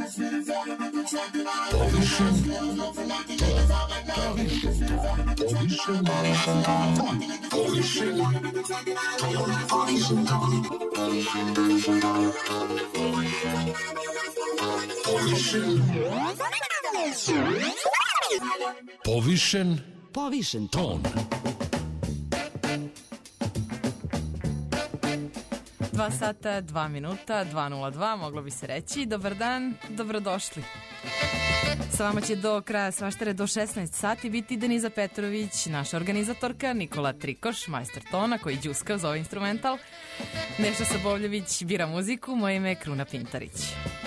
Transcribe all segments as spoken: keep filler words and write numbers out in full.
Povišen Povišen ton. Dva sata, dva minuta, dva nula dva, moglo bi se reći. Dobar dan, dobrodošli. Sa vama će do kraja svaštare do šesnaest sati biti Deniza Petrović, naša organizatorka, Nikola Trikoš, majstor tona koji đuska uz ovaj instrumental, Neša Sabovljević bira muziku, moje ime je Kruna Pintarić.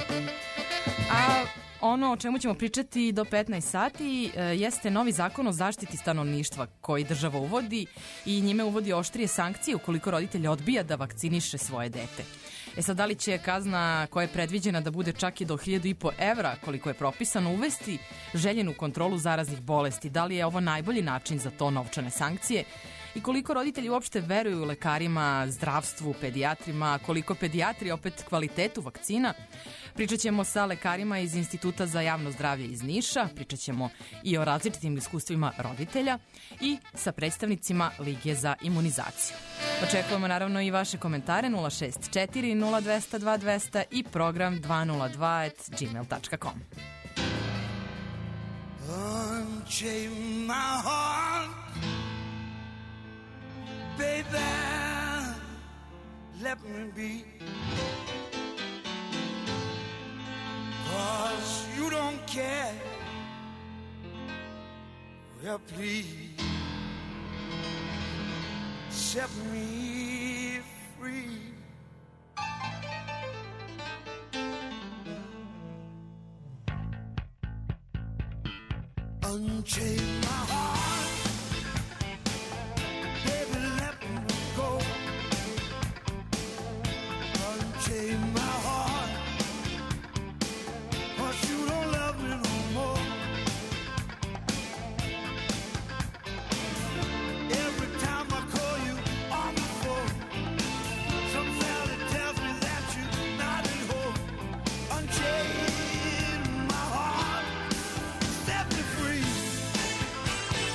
A ono o čemu ćemo pričati do petnaest sati e, jeste novi zakon o zaštiti stanovništva koji država uvodi i njime uvodi oštrije sankcije ukoliko roditelj odbija da vakciniše svoje dete. E sad, da li će kazna koja je predviđena da bude čak i do hiljadu i po evra, koliko je propisano, uvesti željenu kontrolu zaraznih bolesti? Da li je ovo najbolji način za to, novčane sankcije? I koliko roditelji uopšte veruju lekarima, zdravstvu, pedijatrima, koliko pedijatri opet kvalitetu vakcina? Pričat ćemo sa lekarima iz Instituta za javno zdravlje iz Niša, pričat ćemo i o različitim iskustvima roditelja i sa predstavnicima Lige za imunizaciju. Očekujemo naravno i vaše komentare nula šest četiri nula dva zero dva dva zero zero i program dva nula dva at gmail dot com. Unchain my heart, baby, let me be, 'cause you don't care, well please set me free. Unchain my heart, baby, let me go. Unchain my heart, 'cause you don't love me no more. Every time I call you on the phone, some valley tells me that you're not at home. Unchain my heart, set me free.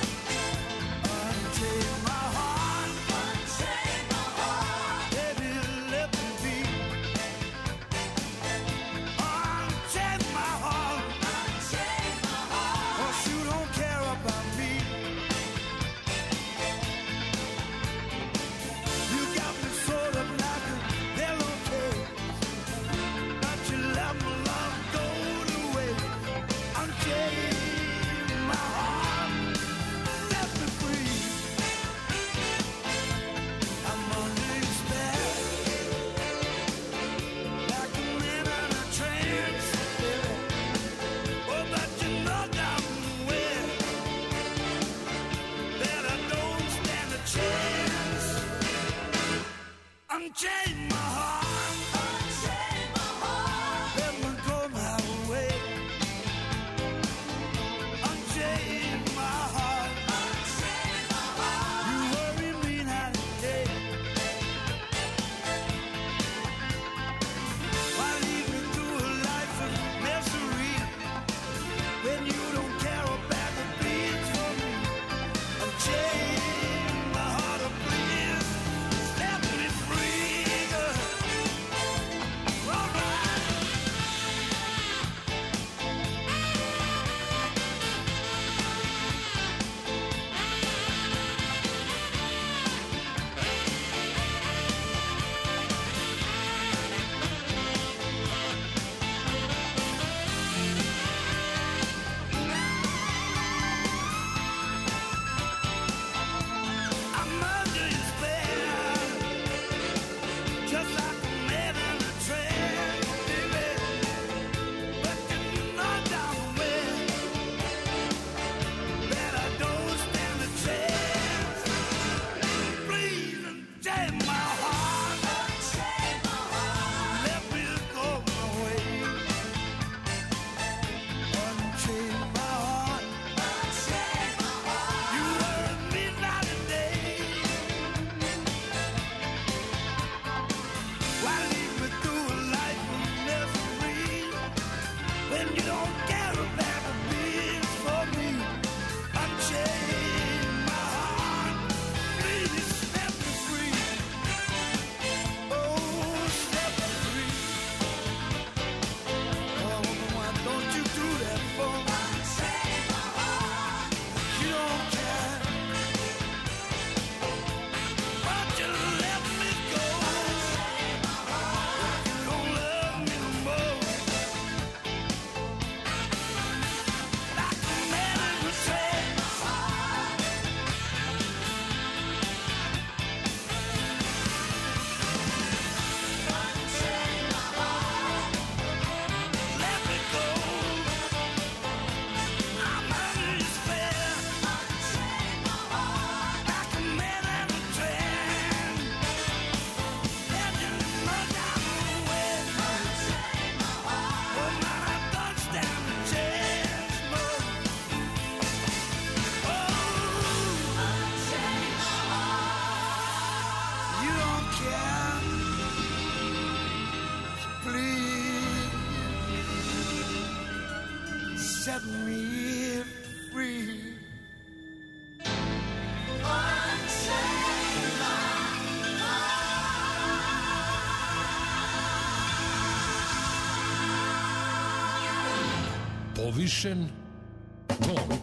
and you don't care about the bills for me. Unchain my heart, please set me free. Oh, set me free. Oh, why don't you do that for me? Unchain my heart, you don't care. Why'd you let me go? Unchain my heart, you don't love me no more. Like a man in the sand. Let me go. I'm under your spell. Like a man in a trance. And you know I'm aware. Oh, man, I don't stand a chance, no. Oh, you don't care. Please set me free. Povišen ton.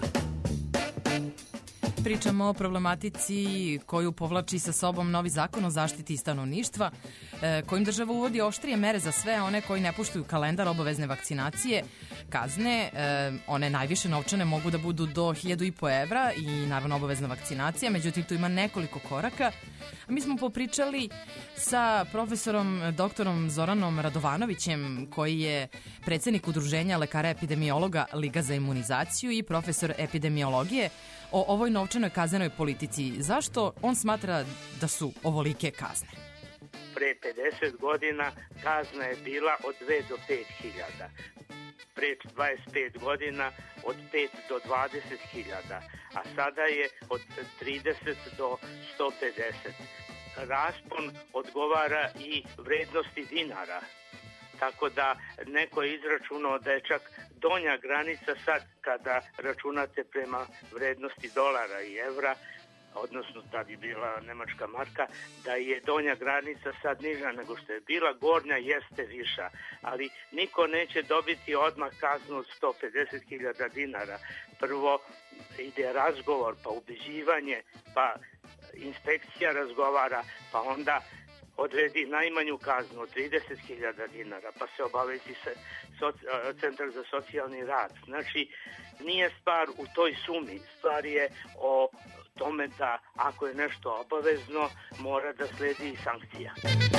Pričamo o problematici koju povlači sa sobom novi zakon o zaštiti stanovništva, e, kojim država uvodi oštrije mere za sve one koji ne poštuju kalendar obavezne vakcinacije. Kazne, e, one najviše novčane mogu da budu do hiljadu i po evra i naravno obavezna vakcinacija, međutim tu ima nekoliko koraka. Mi smo popričali sa profesorom doktorom Zoranom Radovanovićem, koji je predsednik Udruženja lekara epidemiologa Liga za imunizaciju i profesor epidemiologije, o ovoj novčanoj kaznenoj politici. Zašto on smatra da su ovolike kazne? Pre pedeset godina kazna je bila od dve do pet hiljada. Pre dvadeset pet godina od pet do dvadeset hiljada, a sada je od trideset do sto pedeset. Raspon odgovara i vrednosti dinara. Tako da neko je izračunao da je čak donja granica sad kada računate prema vrednosti dolara i evra, odnosno da bi bila nemačka marka, da je donja granica sad niža nego što je bila, gornja jeste viša, ali niko neće dobiti odmah kaznu od sto pedeset hiljada dinara. Prvo ide razgovor, pa ubeđivanje, pa inspekcija razgovara, pa onda odredi najmanju kaznu od trideset hiljada dinara, pa se obavezi se Centar za socijalni rad. Znači, nije stvar u toj sumi, stvar je o tome da ako je nešto obavezno, mora da sledi i sankcija.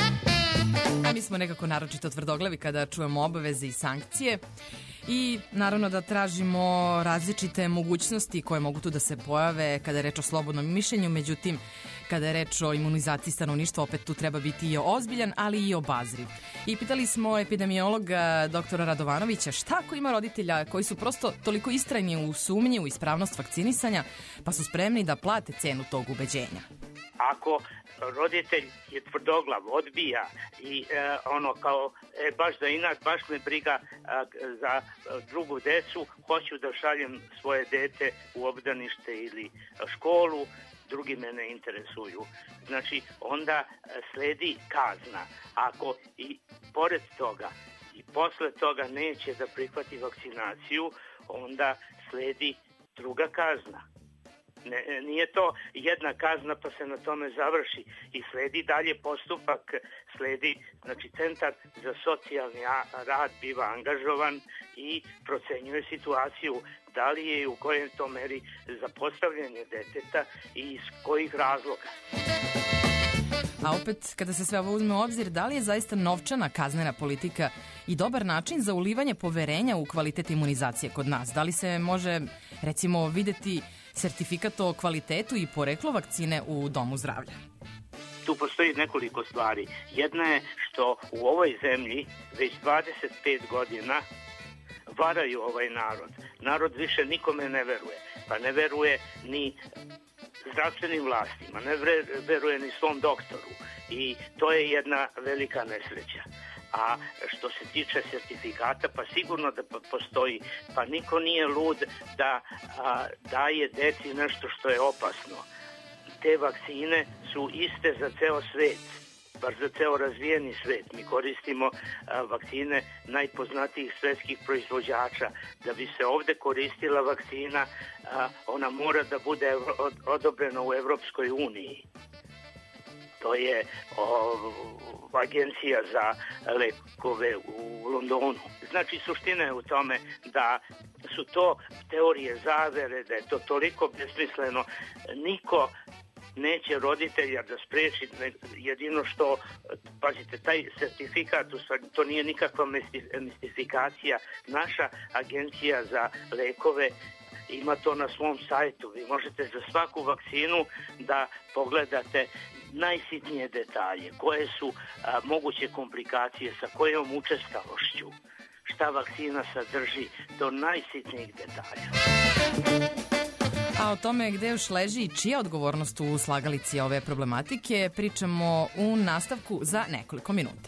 A mi smo nekako naročito tvrdoglavi kada čujemo obaveze i sankcije i naravno da tražimo različite mogućnosti koje mogu tu da se pojave kada je reč o slobodnom mišljenju, međutim kada je reč o imunizaciji stanovništva opet tu treba biti i ozbiljan, ali i obazriv. I pitali smo epidemiologa doktora Radovanovića šta ako ima roditelja koji su prosto toliko istrajni u sumnji u ispravnost vakcinisanja pa su spremni da plate cenu tog ubeđenja. Ako roditelj je tvrdoglav, odbija i e, ono kao e, baš za inat, baš me briga a, za a, drugu decu, hoću da šaljem svoje dete u obdanište ili školu, drugi me ne interesuju. Znači, onda sledi kazna. Ako i pored toga i posle toga neće da prihvati vakcinaciju, onda sledi druga kazna. Ne, nije to jedna kazna pa se na tome završi i sledi dalje postupak, sledi, znači Centar za socijalni rad biva angažovan i procenjuje situaciju da li je i u kojem to meri za postavljanje deteta i iz kojih razloga. A opet, kada se sve ovo uzme u obzir, da li je zaista novčana kaznena politika i dobar način za ulivanje poverenja u kvalitet imunizacije kod nas? Da li se može, recimo, videti sertifikat o kvalitetu i poreklo vakcine u domu zdravlja? Tu postoji nekoliko stvari. Jedna je što u ovoj zemlji već dvadeset pet godina varaju ovaj narod. Narod više nikome ne veruje. Pa ne veruje ni zdravstvenim vlastima, ne veruje ni svom doktoru. I to je jedna velika nesreća. A što se tiče sertifikata, pa sigurno da postoji, pa niko nije lud da a, daje deci nešto što je opasno. Te vakcine su iste za ceo svet, bar za ceo razvijeni svet. Mi koristimo a, vakcine najpoznatijih svetskih proizvođača. Da bi se ovde koristila vakcina, a, ona mora da bude od, odobrena u Evropskoj uniji. To je o, agencija za lekove u Londonu. Znači, suština je u tome da su to teorije zavere, da je to toliko besmisleno. Niko neće roditelja da spreči, jedino što, pazite, taj sertifikat, u stvari, to nije nikakva mistifikacija. Naša agencija za lekove ima to na svom sajtu. Vi možete za svaku vakcinu da pogledate najsitnije detalje, koje su a, moguće komplikacije, sa kojom učestalošću, šta vakcina sadrži, do najsitnijih detalja. A o tome gde još leži i čija odgovornost u slagalici ove problematike pričamo u nastavku za nekoliko minuta.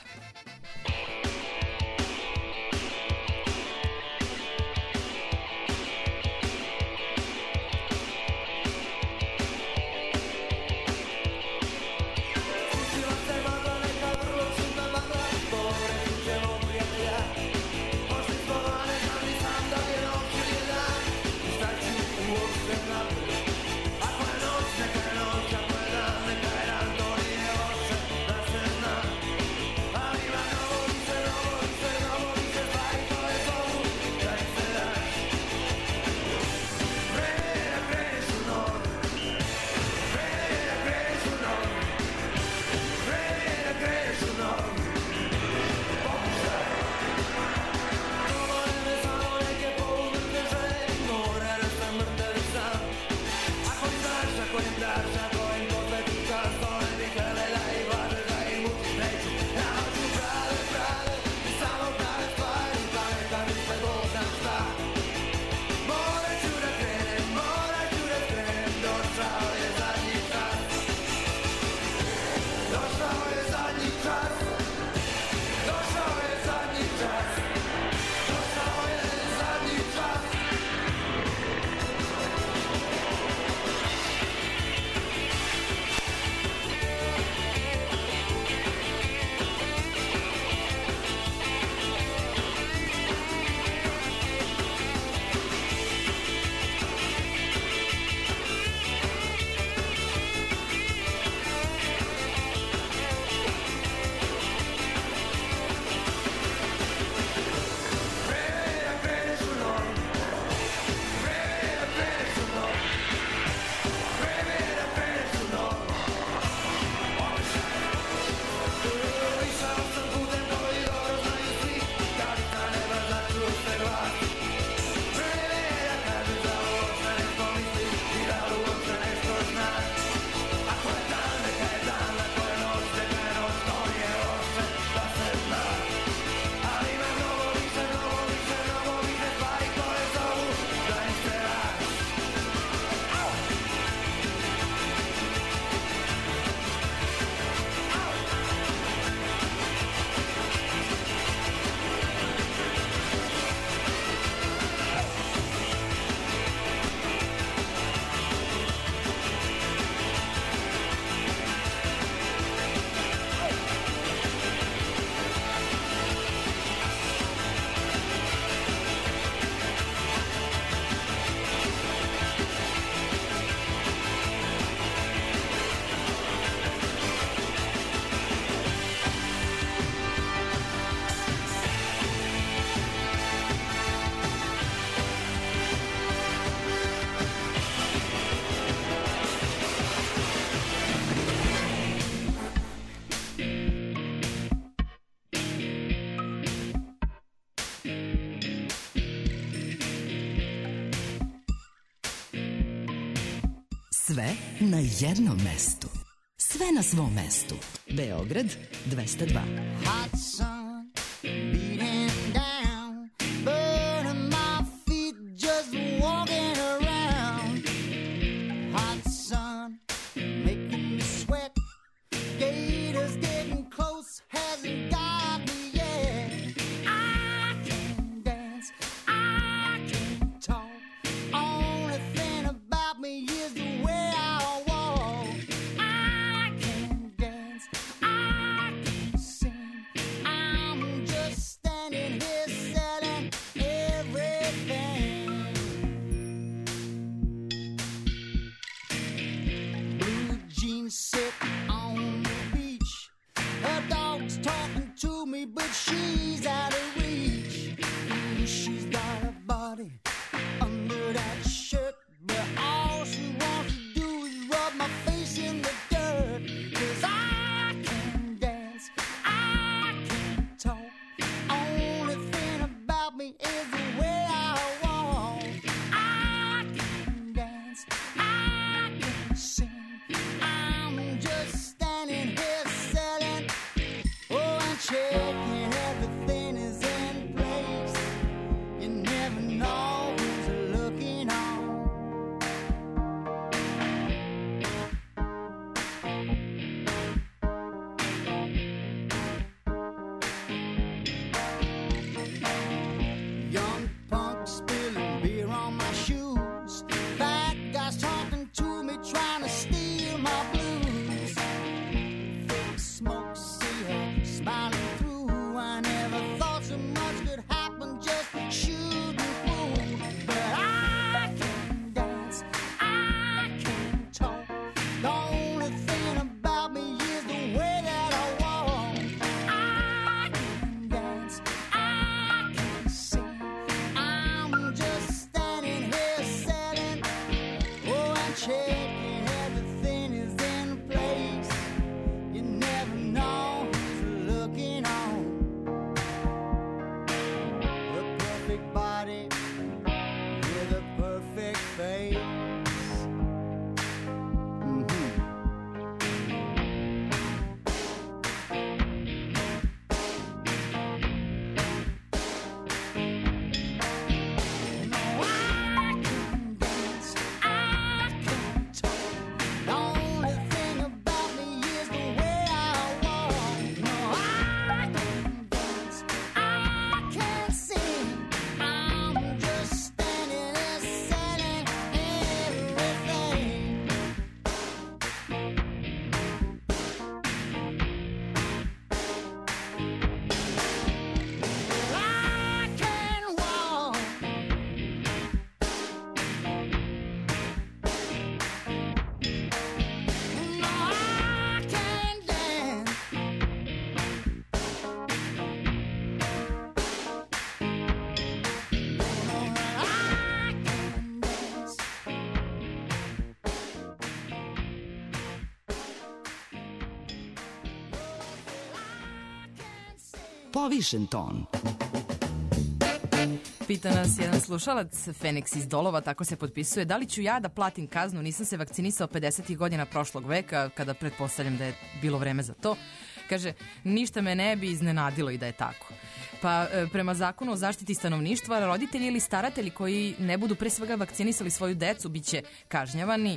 Sve na jednom mestu. Sve na svom mestu. Beograd dvesta dva. Hot sun beating down, burning my feet just walking around. Hot sun making me sweat. Gators getting close, hasn't got me yet. povišen ton. Pita nas jedan slušalac, Feniks iz Dolova, tako se potpisuje: da li ću ja da platim kaznu, nisam se vakcinisao pedesetih godina prošlog veka, kada pretpostavljam da je bilo vreme za to. Kaže, ništa me ne bi iznenadilo i da je tako. Pa prema zakonu o zaštiti stanovništva, roditelji ili staratelji koji ne budu pre svega vakcinisali svoju decu biće kažnjavani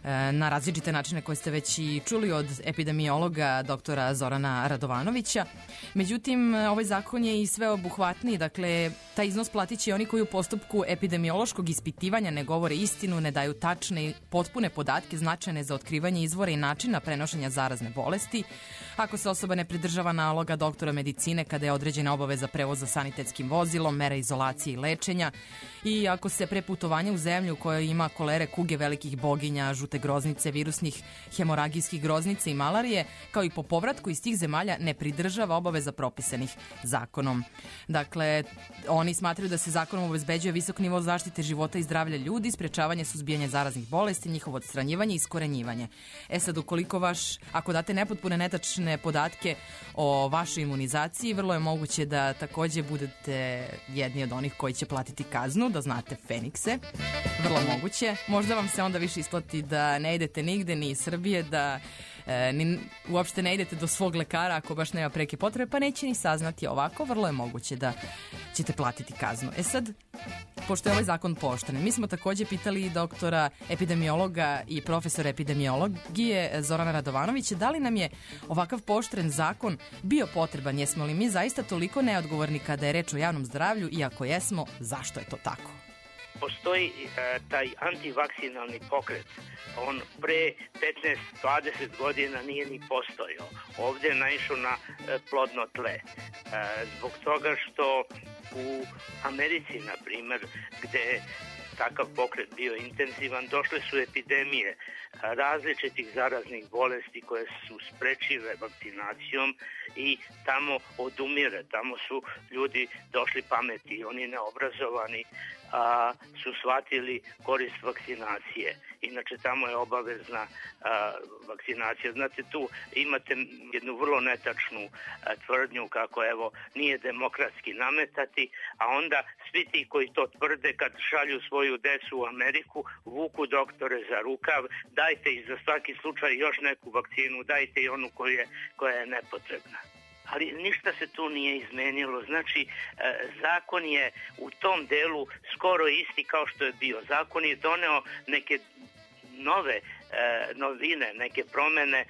na različite načine koje ste već i čuli od epidemiologa doktora Zorana Radovanovića. Međutim, ovaj zakon je i sveobuhvatniji, dakle, taj iznos platit će oni koji u postupku epidemiološkog ispitivanja ne govore istinu, ne daju tačne i potpune podatke značajne za otkrivanje izvora i načina prenošenja zarazne bolesti, ako se osoba ne pridržava naloga doktora medicine kada je određena obaveza prevoza sanitetskim vozilom, mera izolacije i lečenja, i ako se pre putovanja u zemlju koja ima kolere, kuge velikih boginja, žute groznice, virusnih hemoragijskih groznica i malarije, kao i po povratku iz tih zemalja ne pridržava obaveza propisanih zakonom. Dakle, oni smatraju da se zakonom obezbeđuje visok nivo zaštite života i zdravlja ljudi, sprečavanje suzbijanja zaraznih bolesti, njihovo odstranjivanje i iskorenjivanje. E sad, ukoliko vaš, ako date nepotpune, netačne podatke o vašoj imunizaciji, vrlo je moguće da takođe budete jedni od onih koji će platiti kaznu, da znate, Fenikse. Vrlo moguće. Možda vam se onda više isplati da ne idete nigde, ni iz Srbije, da e, ni, uopšte ne idete do svog lekara ako baš nema preke potrebe, pa neće ni saznati. Ovako, vrlo je moguće da ćete platiti kaznu. E sad, pošto je ovaj zakon pooštren, mi smo takođe pitali i doktora epidemiologa i profesora epidemiologije Zorana Radovanovića da li nam je ovakav pooštren zakon bio potreban, jesmo li mi zaista toliko neodgovorni kada je reč o javnom zdravlju, i ako jesmo, zašto je to tako? Postoji e, taj antivakcinalni pokret. On pre petnaest dvadeset godina nije ni postojao. Ovde je naišao na e, plodno tle. E, zbog toga što u Americi, na primer, gde je takav pokret bio intenzivan, došle su epidemije različitih zaraznih bolesti koje su sprečive vakcinacijom i tamo odumire, tamo su ljudi došli pameti, oni neobrazovani a, su shvatili korist vakcinacije. Inače, tamo je obavezna a, vakcinacija. Znate, tu imate jednu vrlo netačnu a, tvrdnju kako, evo, nije demokratski nametati, a onda svi ti koji to tvrde kad šalju svoju decu u Ameriku, vuku doktore za rukav, dajte i za svaki slučaj još neku vakcinu, dajte i onu koja je, koja je nepotrebna. Ali ništa se tu nije izmenilo. Znači, e, zakon je u tom delu skoro isti kao što je bio. Zakon je doneo neke nove e, novine, neke promene, e,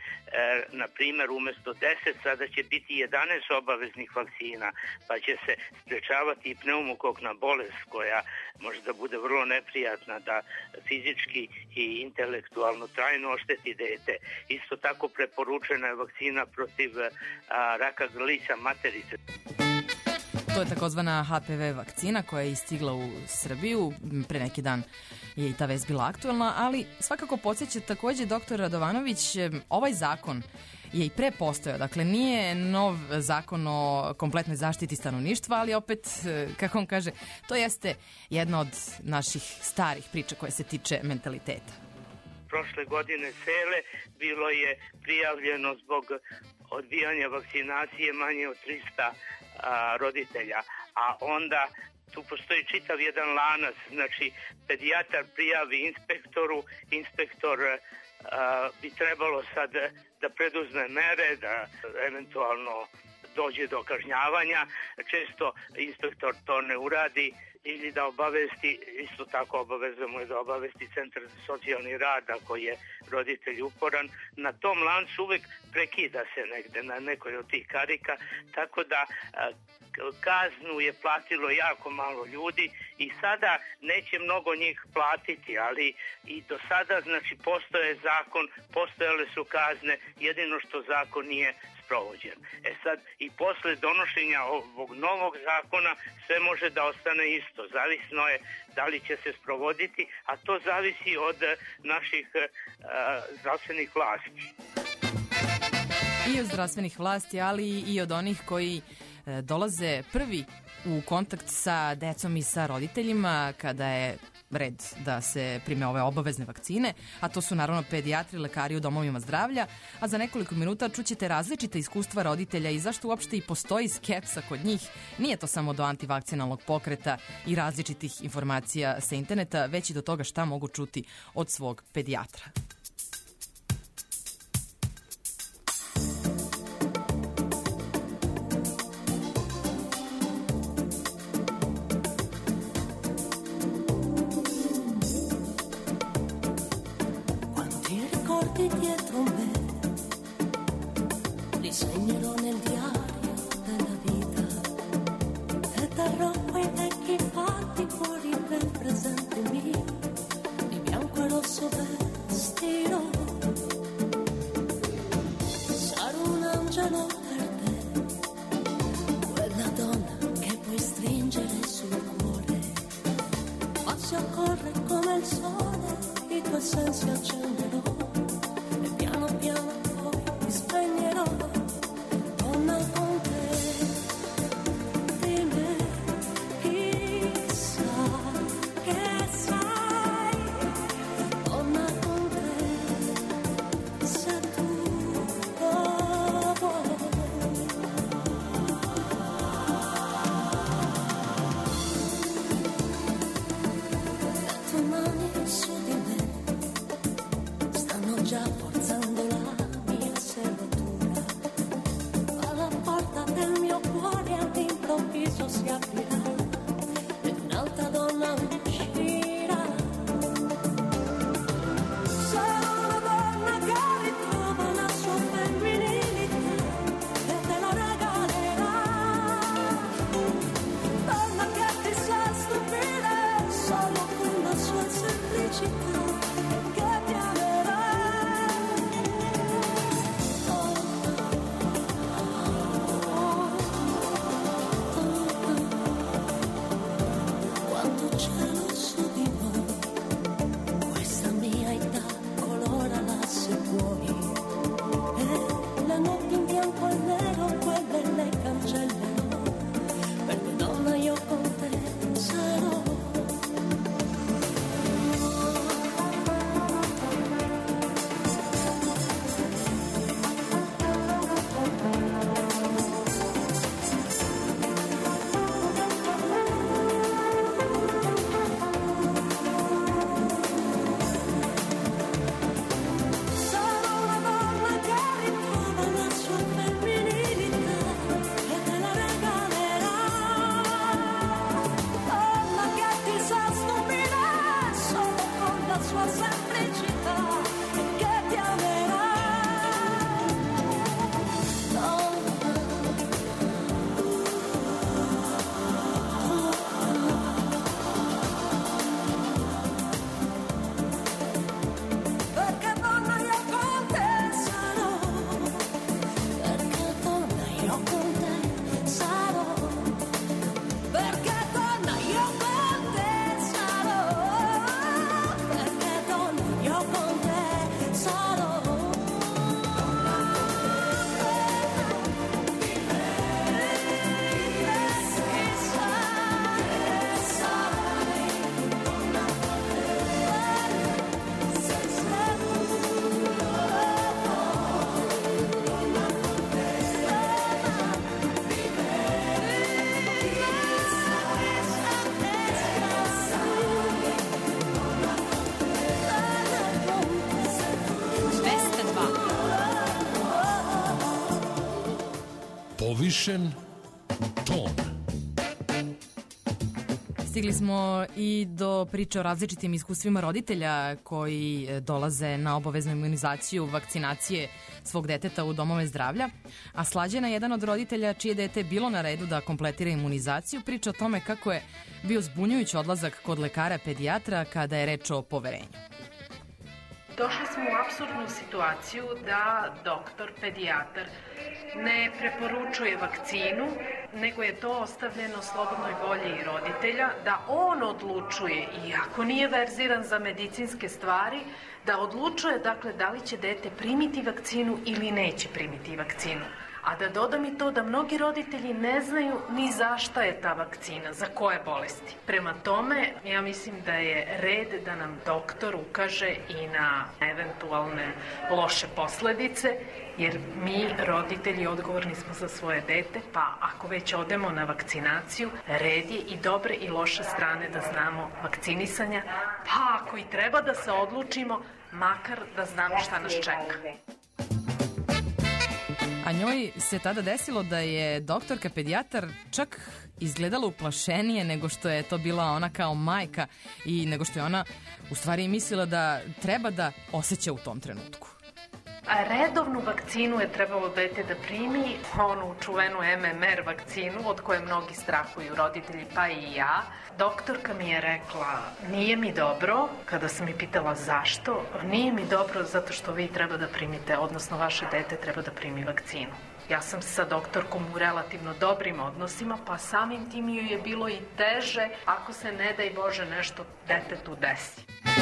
na primjer, umesto deset sada će biti jedanaest obaveznih vakcina, pa će se sprečavati i pneumokokna bolest koja može da bude vrlo neprijatna, da fizički i intelektualno trajno ošteti dete. Isto tako preporučena je vakcina protiv a, raka grlića materice. To je takozvana ha pe ve vakcina koja je istigla u Srbiju. Pre neki dan je i ta vest bila aktuelna, ali svakako podsjeća takođe doktor Radovanović, ovaj zakon je i pre postojao. Dakle, nije nov zakon o kompletnoj zaštiti stanovništva, ali opet, kako on kaže, to jeste jedna od naših starih priča koja se tiče mentaliteta. Prošle godine cele bilo je prijavljeno zbog odbijanja vakcinacije manje od trista a, roditelja, a onda tu postoji čitav jedan lanac, znači pedijatar prijavi inspektoru, inspektor a, bi trebalo sad da preduzme mere, da eventualno dođe do kažnjavanja, često inspektor to ne uradi ili da obavesti, isto tako obavezamo je da obavesti Centar za socijalni rad ako je roditelj uporan. Na tom lancu uvek prekida se negde na nekoj od tih karika, tako da kaznu je platilo jako malo ljudi i sada neće mnogo njih platiti, ali i do sada, znači, postoje zakon, postojale su kazne, jedino što zakon nije sprovođen. E sad, i posle donošenja ovog novog zakona sve može da ostane isto. Zavisno je da li će se sprovoditi, a to zavisi od naših uh, zdravstvenih vlasti. I od zdravstvenih vlasti, ali i od onih koji dolaze prvi u kontakt sa decom i sa roditeljima kada je red da se prime ove obavezne vakcine, a to su naravno pedijatri, lekari u domovima zdravlja, a za nekoliko minuta čućete različita iskustva roditelja i zašto uopšte i postoji skepsa kod njih. Nije to samo do antivakcinalnog pokreta i različitih informacija sa interneta, već i do toga šta mogu čuti od svog pedijatra. Dietro me li segnerò nel diario della vita e terrò quei vecchi fatti fuori del presente mio, di bianco e rosso vestirò. Sarò un angelo per te, quella donna che puoi stringere sul cuore, ma se occorre come il sole i tuoi sensi accenderò. Piano piano poi mi spegnerò, donna con te, di me chissà che sai, donna con te, se tu lo vuoi. Le tue mani su di me stanno già forzando la mia serratura, ma la porta del mio cuore all'improvviso si aprirà ed un'altra donna uscirà. Sarà una donna che ritrova la sua femminilità e te la regalerà, donna che ti sa stupire solo con la sua semplicità. Povišen ton. Stigli smo i do priče o različitim iskustvima roditelja koji dolaze na obaveznu imunizaciju, vakcinacije svog deteta u domove zdravlja, a Slađana je jedan od roditelja čije dete je bilo na redu da kompletira imunizaciju, priča o tome kako je bio zbunjujući odlazak kod lekara pedijatra kada je reč o poverenju. Došli smo u apsurdnu situaciju da doktor, pedijatar ne preporučuje vakcinu, nego je to ostavljeno slobodnoj volji roditelja, da on odlučuje, iako nije verziran za medicinske stvari, da odlučuje dakle da li će dete primiti vakcinu ili neće primiti vakcinu. A da dodam i to da mnogi roditelji ne znaju ni zašta je ta vakcina, za koje bolesti. Prema tome, ja mislim da je red da nam doktor ukaže i na eventualne loše posledice, jer mi, roditelji, odgovorni smo za svoje dete, pa ako već odemo na vakcinaciju, red je i dobre i loše strane da znamo vakcinisanja, pa ako i treba da se odlučimo, makar da znamo šta nas čeka. A njoj se tada desilo da je doktorka pedijatar čak izgledala uplašenije nego što je to bila ona kao majka i nego što je ona u stvari mislila da treba da osjeća u tom trenutku. A redovnu vakcinu je trebalo dete da primi, onu čuvenu M M R vakcinu od koje mnogi strahuju, roditelji pa i ja. Doktorka mi je rekla, nije mi dobro, kada sam mi pitala zašto, nije mi dobro zato što vi treba da primite, odnosno vaše dete treba da primi vakcinu. Ja sam sa doktorkom u relativno dobrim odnosima, pa samim tim ju je bilo i teže ako se ne daj Bože nešto detetu desi.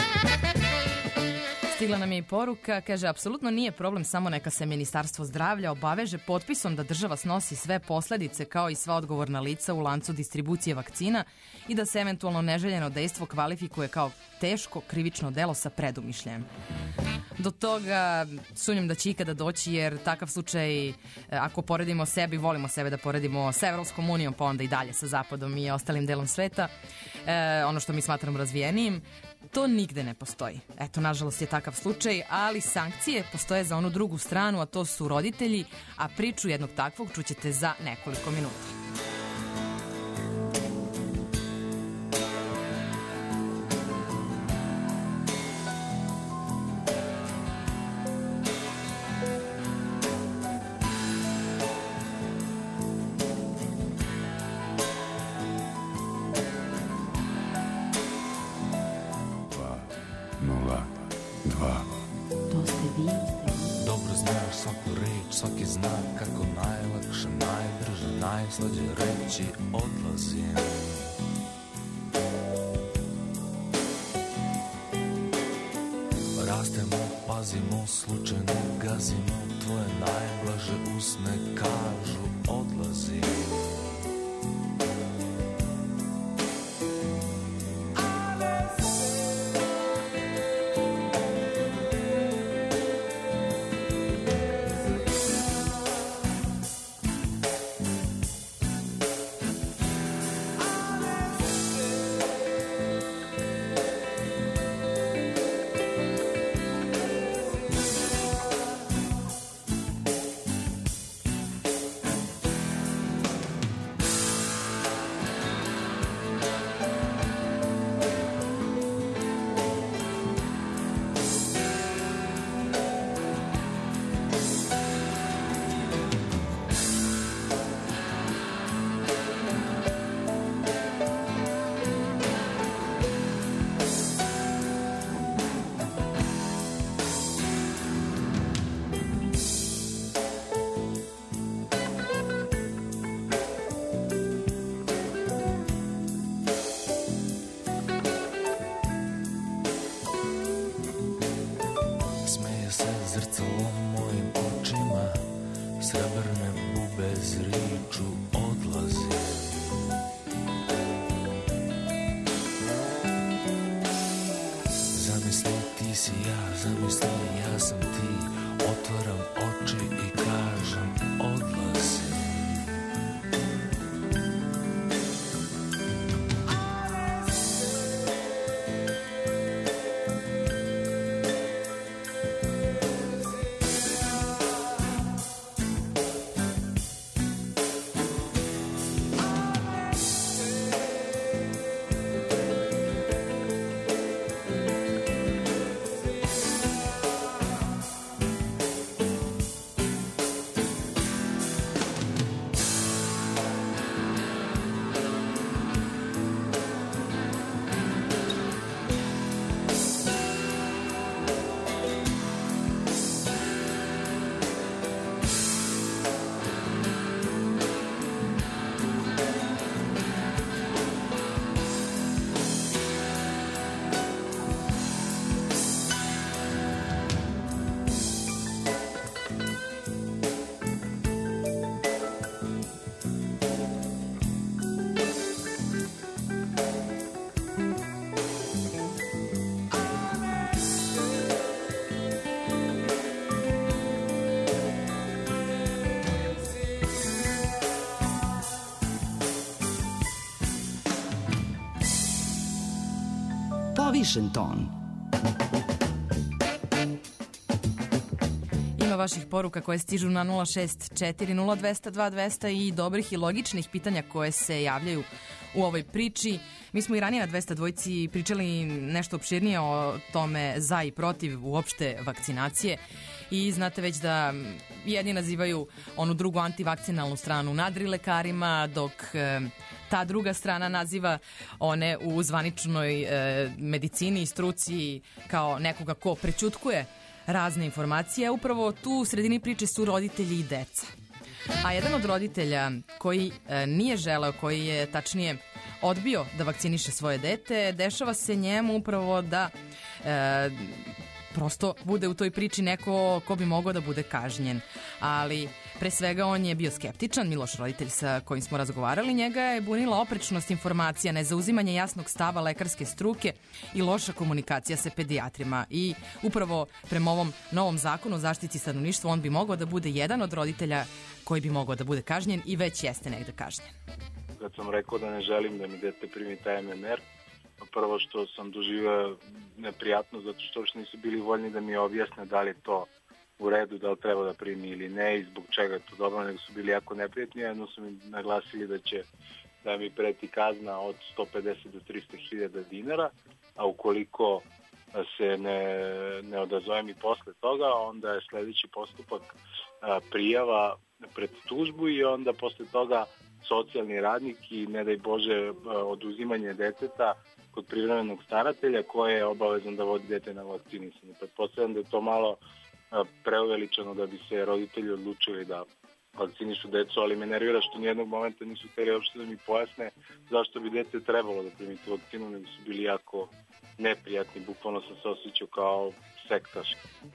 Stigla nam je i poruka, kaže, apsolutno nije problem, samo neka se Ministarstvo zdravlja obaveže potpisom da država snosi sve posledice kao i sva odgovorna lica u lancu distribucije vakcina i da se eventualno neželjeno dejstvo kvalifikuje kao teško krivično delo sa predumišljajem. Do toga sumnjam da će ikada doći, jer takav slučaj, ako poredimo sebe i volimo sebe da poredimo sa Evropskom unijom, pa onda i dalje sa Zapadom i ostalim delom sveta, e, ono što mi smatramo razvijenijim, to nigde ne postoji. Eto, nažalost je takav slučaj, ali sankcije postoje za onu drugu stranu, a to su roditelji, a priču jednog takvog čućete za nekoliko minuta. Najslađe reći odlazim. Rastemo, pazimo, slučajno gazimo, tvoje najblaže usne kažu odlazim. Povišen ton. Ima vaših poruka koje stižu na nula šest četiri nula dva zero dva dva zero zero i dobrih i logičnih pitanja koje se javljaju u ovoj priči. Mi smo i ranije na dvesta dvojici pričali nešto opširnije o tome za i protiv uopšte vakcinacije i znate već da jedni nazivaju onu drugu antivakcinalnu stranu nadrilekarima, dok e, ta druga strana naziva one u zvaničnoj e, medicini i struci kao nekoga ko prećutkuje razne informacije. Upravo tu u sredini priče su roditelji i deca. A jedan od roditelja koji e, nije želeo, koji je tačnije odbio da vakciniše svoje dete, dešava se njemu upravo da e, prosto bude u toj priči neko ko bi mogao da bude kažnjen. Ali pre svega on je bio skeptičan, Miloš roditelj sa kojim smo razgovarali, njega je bunila oprečnost informacija, nezauzimanje jasnog stava lekarske struke i loša komunikacija sa pedijatrima. I upravo prema ovom novom zakonu o zaštiti stanovništva on bi mogao da bude jedan od roditelja koji bi mogao da bude kažnjen i već jeste negde kažnjen. Kad sam rekao da ne želim da mi dete primi taj M M R, prvo što sam doživio neprijatno zato što uopšte nisu bili voljni da mi objasne da li je to u redu, da li treba da primi ili ne i zbog čega je to dobro, nego su bili jako neprijatni. Jedno su mi naglasili da će da mi preti kazna od sto pedeset do tristo hiljada dinara, a ukoliko se ne, ne odazovem i posle toga, onda je sledeći postupak a, prijava pred tužbu i onda posle toga socijalni radnik i ne daj Bože oduzimanje deteta kod privremenog staratelja koje je obavezan da vodi dete na vakcinisanje. Pretpostavljam da je to malo preuveličano da bi se roditelji odlučili da vakcinišu decu, ali me nervira što nijednog momenta nisu hteli uopšte da mi pojasne zašto bi dete trebalo da primi tu vakcinu, nego su bili jako neprijatni, bukvalno sam se osjećao kao sektaš.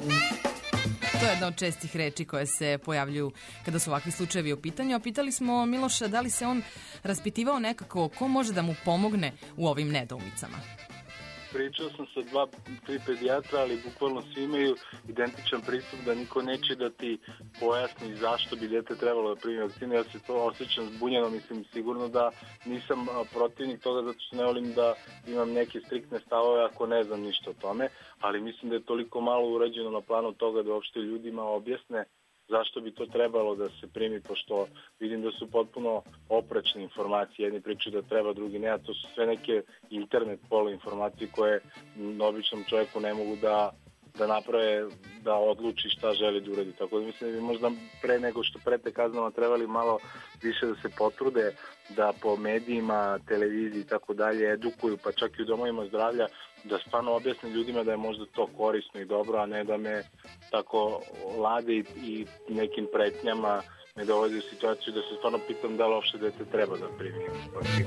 To je jedna od čestih reči koje se pojavljuju kada su ovakvi slučajevi u pitanju. A pitali smo Miloša da li se on raspitivao nekako ko može da mu pomogne u ovim nedoumicama. Pričao sam sa dva, tri pedijatra, ali bukvalno svi imaju identičan pristup da niko neće da ti pojasni zašto bi dete trebalo da primi vakcinu. Ja se to osjećam zbunjeno, mislim sigurno da nisam protivnik toga zato što ne volim da imam neke striktne stavove ako ne znam ništa o tome, ali mislim da je toliko malo urađeno na planu toga da uopšte ljudima objasne zašto bi to trebalo da se primi, pošto vidim da su potpuno oprečne informacije. Jedni pričaju da treba, drugi ne, a to su sve neke internet polo informacije koje običnom čovjeku ne mogu da, da naprave, da odluči šta želi da uradi. Tako da mislim da bi možda pre nego što prete kaznama trebali malo više da se potrude, da po medijima, televiziji i tako dalje edukuju, pa čak i u domovima zdravlja, da stvarno objasne ljudima da je možda to korisno i dobro, a ne da me tako lade i, i nekim pretnjama me dovodi u situaciju da se stvarno pitam da li uopšte dete treba da primi vakcinu.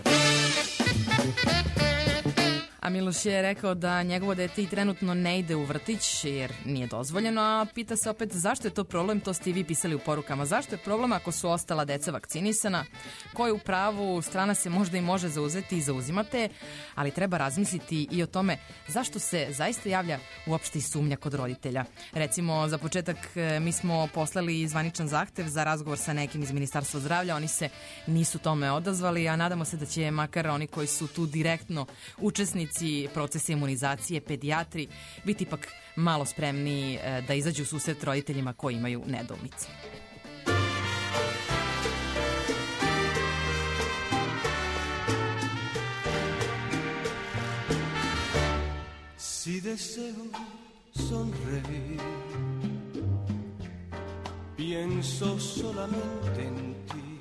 A Miloš je rekao da njegovo dete i trenutno ne ide u vrtić jer nije dozvoljeno, a pita se opet zašto je to problem, to ste i vi pisali u porukama. Zašto je problem ako su ostala deca vakcinisana? Ko je u pravu, strana se možda i može zauzeti i zauzimate, ali treba razmisliti i o tome zašto se zaista javlja uopšte i sumnja kod roditelja. Recimo, za početak mi smo poslali zvaničan zahtev za razgovor sa nekim iz Ministarstva zdravlja, oni se nisu tome odazvali, a nadamo se da će makar oni koji su tu direktno učesnici procesa imunizacije, pedijatri, biti ipak malo spremni da izađu u susret roditeljima koji imaju nedoumice. Si deseo sonreír, pienso solamente en ti,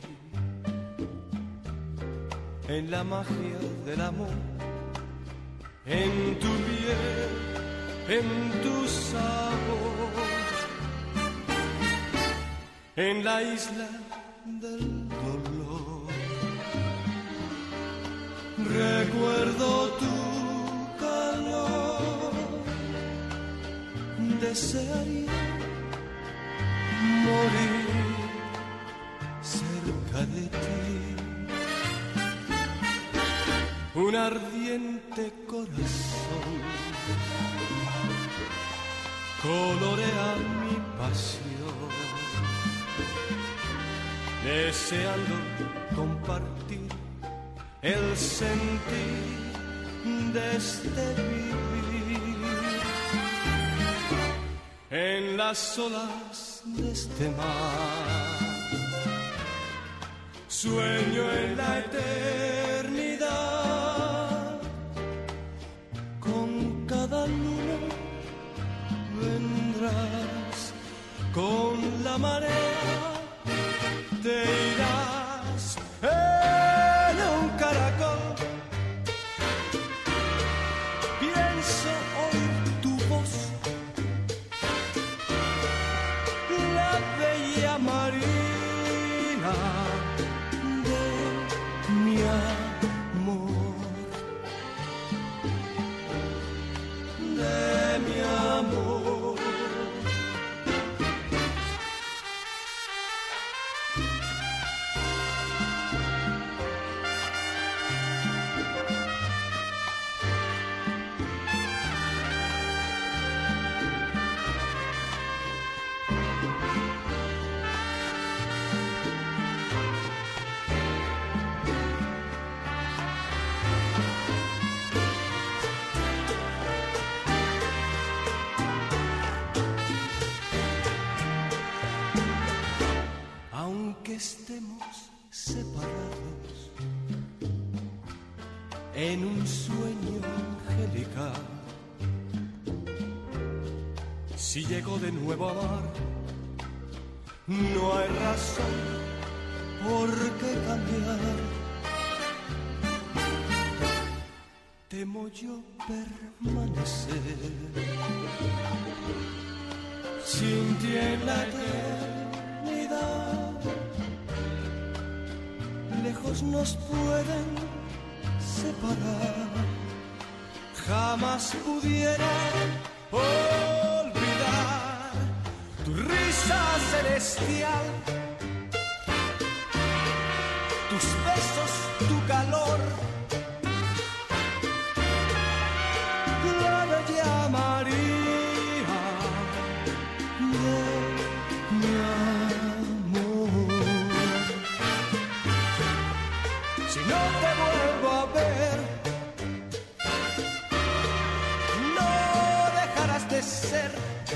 en la magia del amor, en tu piel, en tu sabor, en la isla del dolor. Recuerdo tu calor, desearía morir cerca de ti. Un ardiente corazón colorea mi pasión, deseando compartir el sentir de este vivir. En las olas de este mar sueño en la eternidad. Con cada luna vendrás, con la marea te irás en un caracol. Pienso oír tu voz, la bella marina de mi amor, de mi amor. Aunque estemos separados en un sueño angelical, si llego de nuevo a amar, no hay razón por qué cambiar. Temo yo permanecer sin ti en la eternidad. Lejos nos pueden separar, jamás pudiera olvidar tu risa celestial, tus besos, tu calor, la bella María de mi amor. Si no te vuelvo a ver, no dejarás de ser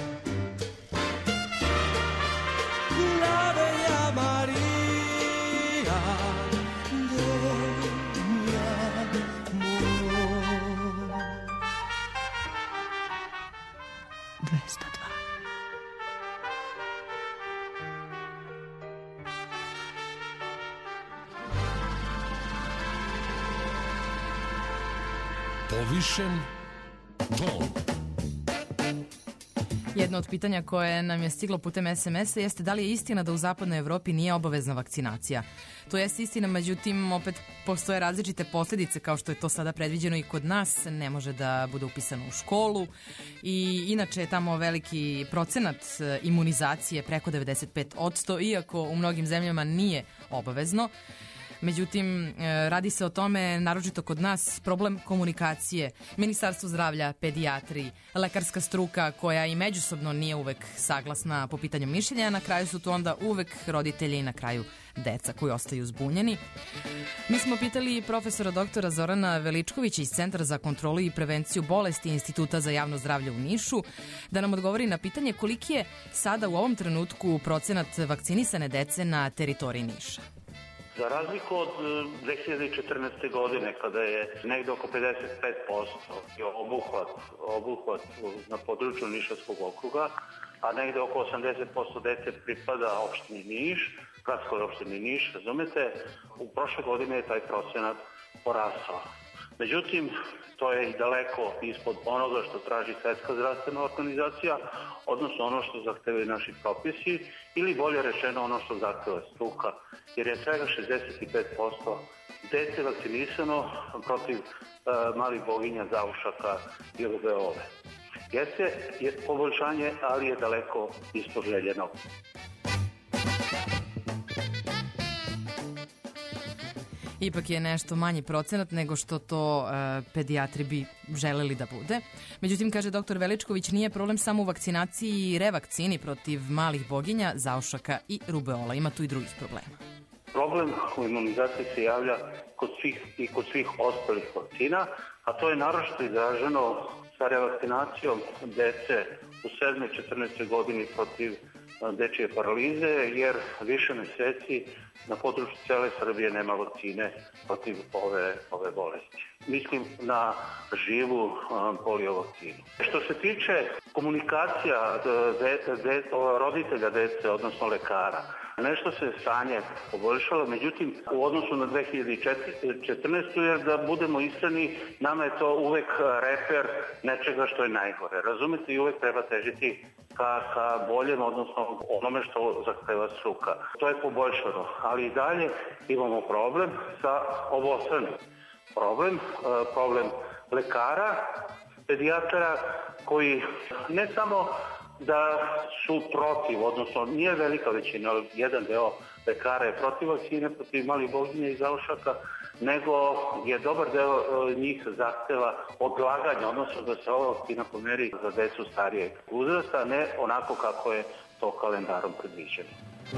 la bella María de mi amor. dvesta dva. Povišen ton. Jedno od pitanja koje nam je stiglo putem es em es-a jeste da li je istina da u zapadnoj Evropi nije obavezna vakcinacija. To jeste istina, međutim, opet postoje različite posljedice, kao što je to sada predviđeno i kod nas, ne može da bude upisano u školu i inače je tamo veliki procenat imunizacije, preko devedeset pet posto, iako u mnogim zemljama nije obavezno. Međutim, radi se o tome, naročito kod nas, problem komunikacije, Ministarstvo zdravlja, pedijatri, lekarska struka koja i međusobno nije uvek saglasna po pitanju mišljenja, a na kraju su tu onda uvek roditelji i na kraju deca koji ostaju zbunjeni. Mi smo pitali profesora doktora Zorana Veličkovića iz Centra za kontrolu i prevenciju bolesti Instituta za javno zdravlje u Nišu da nam odgovori na pitanje koliki je sada u ovom trenutku procenat vakcinisane dece na teritoriji Niša. Za razliku od dve hiljade četrnaeste. godine, kada je negde oko pedeset pet posto obuhvat, obuhvat na području Nišavskog okruga, a negde oko osamdeset posto dece pripada opštini Niš, gradskoj opštini Niš, razumete, u prošle godine je taj procenat porasao. Međutim, to je i daleko ispod onoga što traži Svetska zdravstvena organizacija, odnosno ono što zahtevaju naši propisi, ili bolje rečeno ono što zahteva struka, jer je svega šezdeset pet posto dece vakcinisano protiv uh, malih boginja, zaušaka i rubeole. Jeste je poboljšanje, ali je daleko ispod željenog. Ipak je nešto manji procenat nego što to e, pedijatri bi želeli da bude. Međutim, kaže doktor Veličković, nije problem samo u vakcinaciji i revakcini protiv malih boginja, zaušaka i rubeola. Ima tu i drugih problema. Problem u imunizaciji se javlja kod svih i kod svih ostalih vakcina, a to je naročito izraženo sa revakcinacijom dece u sedmoj četrnaestoj godini protiv dečije paralize, jer više meseci na području cele Srbije nema vakcine protiv ove, ove bolesti. Mislim na živu um, polio vakcinu. Što se tiče komunikacija de, de, roditelja dece, odnosno lekara, nešto se stanje poboljšalo, međutim u odnosu na dve hiljade četrnaestu. jer da budemo iskreni, nama je to uvek reper nečega što je najgore. Razumete, i uvek treba težiti ka, ka boljem, odnosno onome što zahteva struka. To je poboljšano, ali i dalje imamo problem sa obostranim. Problem, problem lekara, pedijatara koji ne samo da su protiv, odnosno nije velika većina, ali jedan deo lekara je protiv vakcine, protiv malih boginja i zaušaka, nego je dobar deo njih zahteva odlaganja, odnosno da se ova vakcina pomeri za decu starijeg uzrasta, ne onako kako je to kalendarom predviđeno.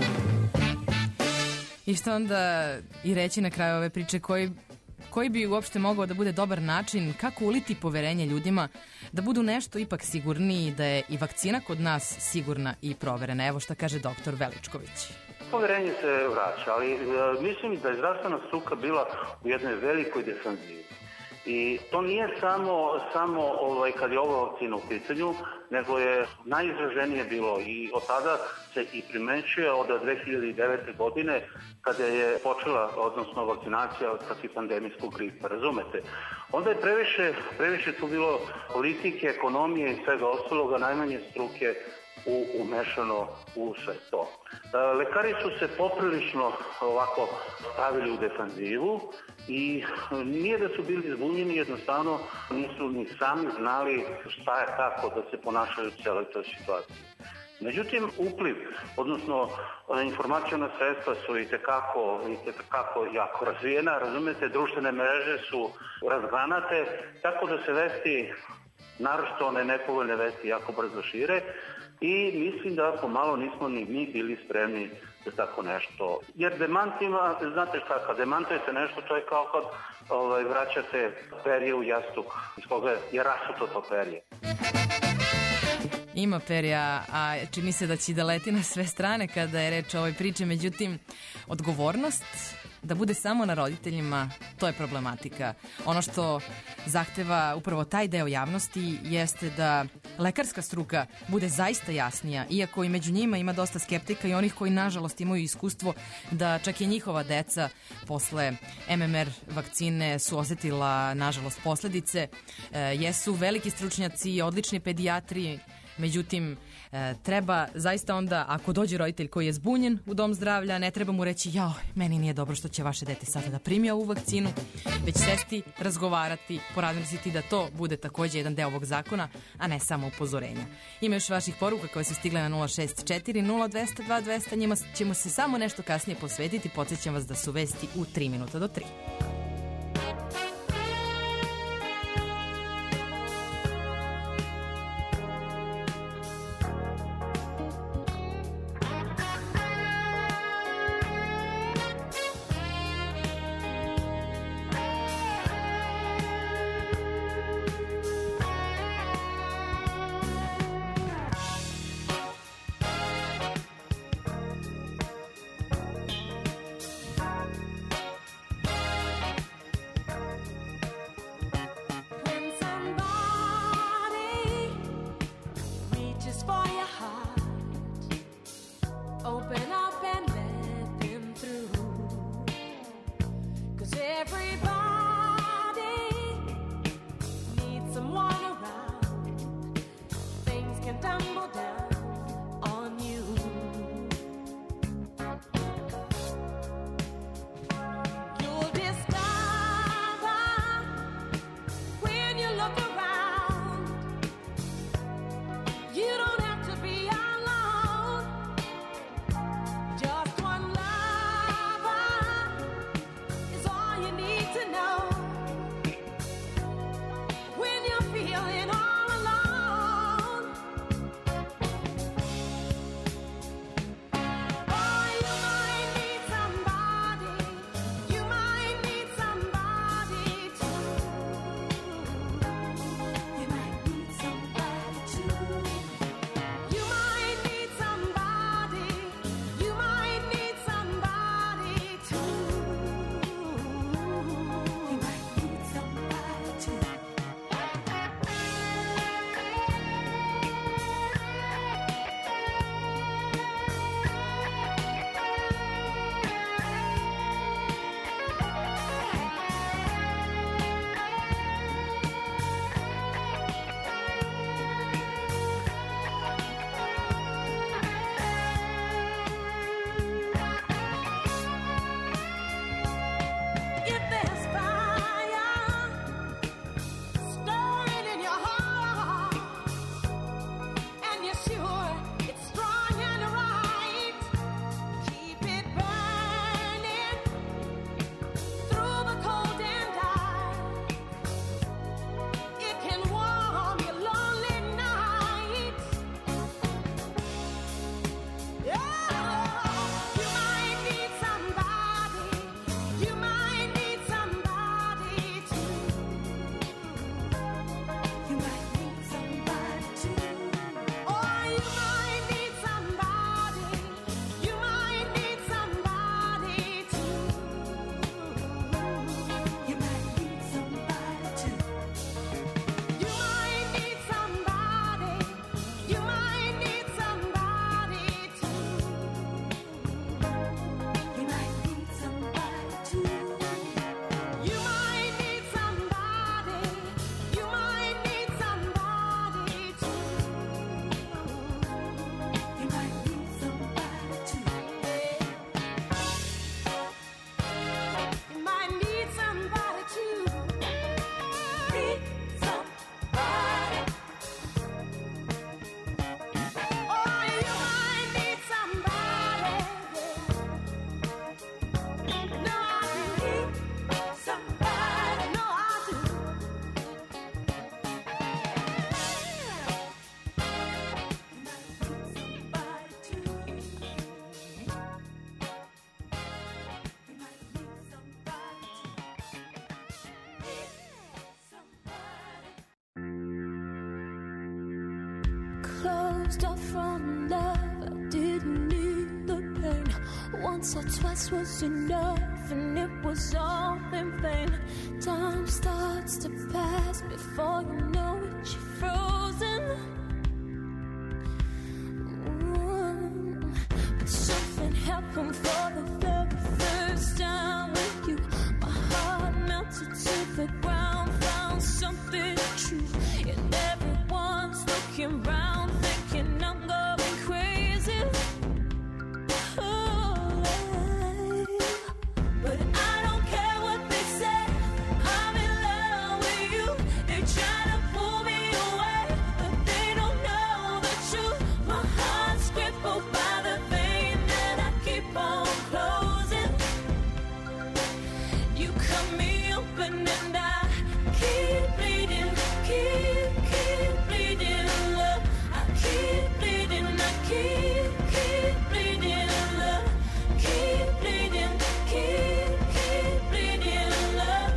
I što onda i reći na kraju ove priče, koji koji bi uopšte mogao da bude dobar način kako uliti poverenje ljudima da budu nešto ipak sigurniji, da je i vakcina kod nas sigurna i proverena. Evo šta kaže doktor Veličković. Poverenje se vraća, ali e, mislim da je zdravstvena struka bila u jednoj velikoj defanzivi. I to nije samo, samo ovaj, kad je ova vakcina u pitanju, nego je najizraženije bilo i od tada se i primećuje od dve hiljade devete. godine kada je počela, odnosno vakcinacija protiv pandemijskog gripa, razumete? Onda je previše, previše tu bilo politike, ekonomije i svega ostaloga, najmanje struke u, umešano u sve to. Lekari su se poprilično ovako stavili u defanzivu i nije da su bili zbunjeni, jednostavno nisu ni sami znali šta je kako da se ponašaju u cijeloj toj situaciji. Međutim, upliv, odnosno informacijona sredstva su i tekako, i tekako jako razvijena, razumete, društvene mreže su razgranate, tako da se vesti, naročito one nepovoljne vesti, jako brzo šire i mislim da pomalo nismo ni mi bili spremni za tako nešto. Jer demantima, znate šta, kad demantujete nešto, to je kao kad ovaj, vraćate perje u jastuk, iz koga je rasuto to perje. Ima perja, a čini se da će da leti na sve strane kada je reč o ovoj priči, međutim, odgovornost da bude samo na roditeljima, to je problematika. Ono što zahteva upravo taj deo javnosti jeste da lekarska struka bude zaista jasnija, iako i među njima ima dosta skeptika i onih koji nažalost imaju iskustvo da čak i njihova deca posle M M R vakcine su osetila nažalost posledice. E, jesu veliki stručnjaci, odlični pedijatri, međutim, e, treba zaista onda, ako dođe roditelj koji je zbunjen u dom zdravlja, ne treba mu reći, jao, meni nije dobro što će vaše dete sada da primi ovu vakcinu, već sesti, razgovarati, porazmisliti da to bude takođe jedan deo ovog zakona, a ne samo upozorenja. Ima još vaših poruka koje su stigle na nula šest četiri nula dvesta dva dvesta, njima ćemo se samo nešto kasnije posvetiti, podsjećam vas da su vesti u tri minuta do tri. closed off from love. I didn't need the pain. Once or twice was enough, and it was all in vain. Time starts to pass before you know it, you're frozen. Ooh. But something happened for the very first time with you. My heart melted to the ground, found something true, and everyone's looking round, thinking I'm going crazy. Oh, but I don't care what they say. I'm in love with you. They try to pull me away, but they don't know the truth. My heart's crippled by the vein that I keep on closing. You cut me open and I keep bleeding, keep, keep bleeding, love. I keep bleeding, I keep, keep bleeding, love. Keep bleeding, keep, keep bleeding, love.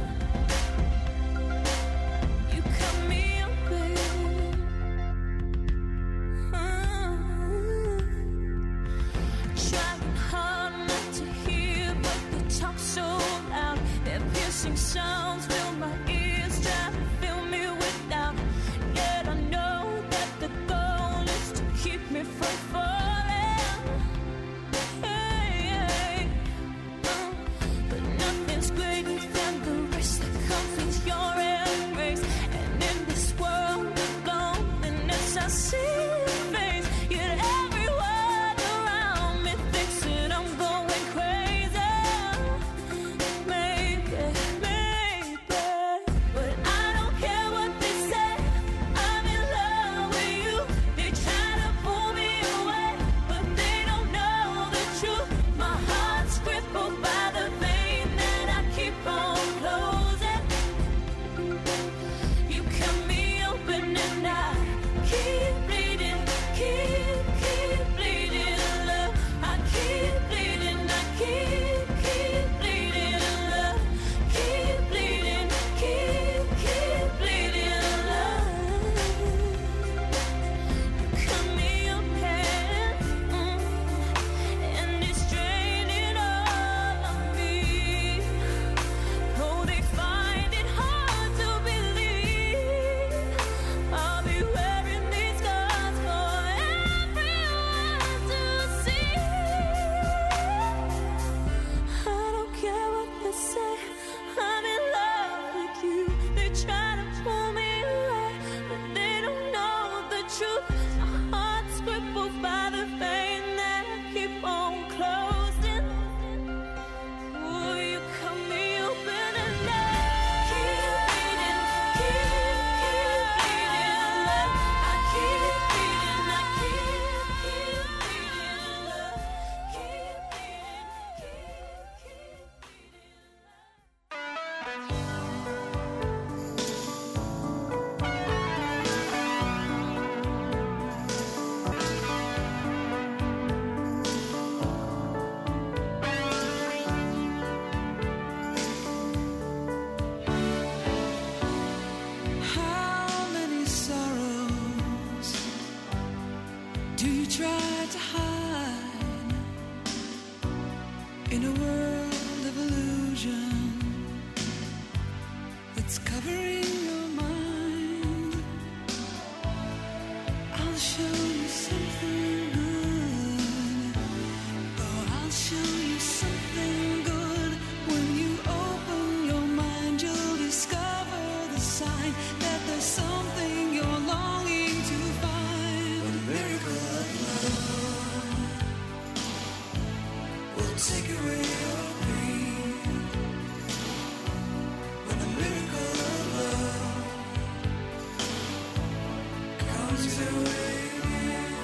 You cut me open. Trying hard not to hear, but they talk so loud. Their piercing sounds fill my ears, try to fill me with doubt. Yet I know that the goal is to keep me from falling. Hey, hey. Uh, but nothing's greater than the risk that comes with your embrace. And in this world of loneliness, I see your face. Yet everyone around me thinks that I'm going crazy. Maybe, maybe, but I don't care what they say. I'm in love with you. They try to pull me away, but they don't know the truth. My heart's crippled by the vein that I keep on closing. You cut me open and I keep bleeding, keep, keep bleeding, love. I keep bleeding, I keep, keep bleeding, love. Keep bleeding, keep, keep bleeding, love. You cut me open, mm, and it's draining all of me. Oh, they find it hard to believe I'll be wearing these scars for everyone to see. I don't care what they say. I'm in love with you. They try to pull me away, but they don't know the truth. My heart's crippled by the vein that I keep on closing. Ooh, you cut me open and I keep bleeding, keep, keep bleeding, love. I keep bleeding, I keep, keep bleeding, love. Keep bleeding, keep, keep bleeding. How many sorrows do you try to hide in a world of illusion that's covering your mind? I'll show you something good. Oh, I'll show you something good. When you open your mind, you'll discover the sign that there's something you're longing to find. A miracle of love will take away your pain. When the miracle of love comes your way again.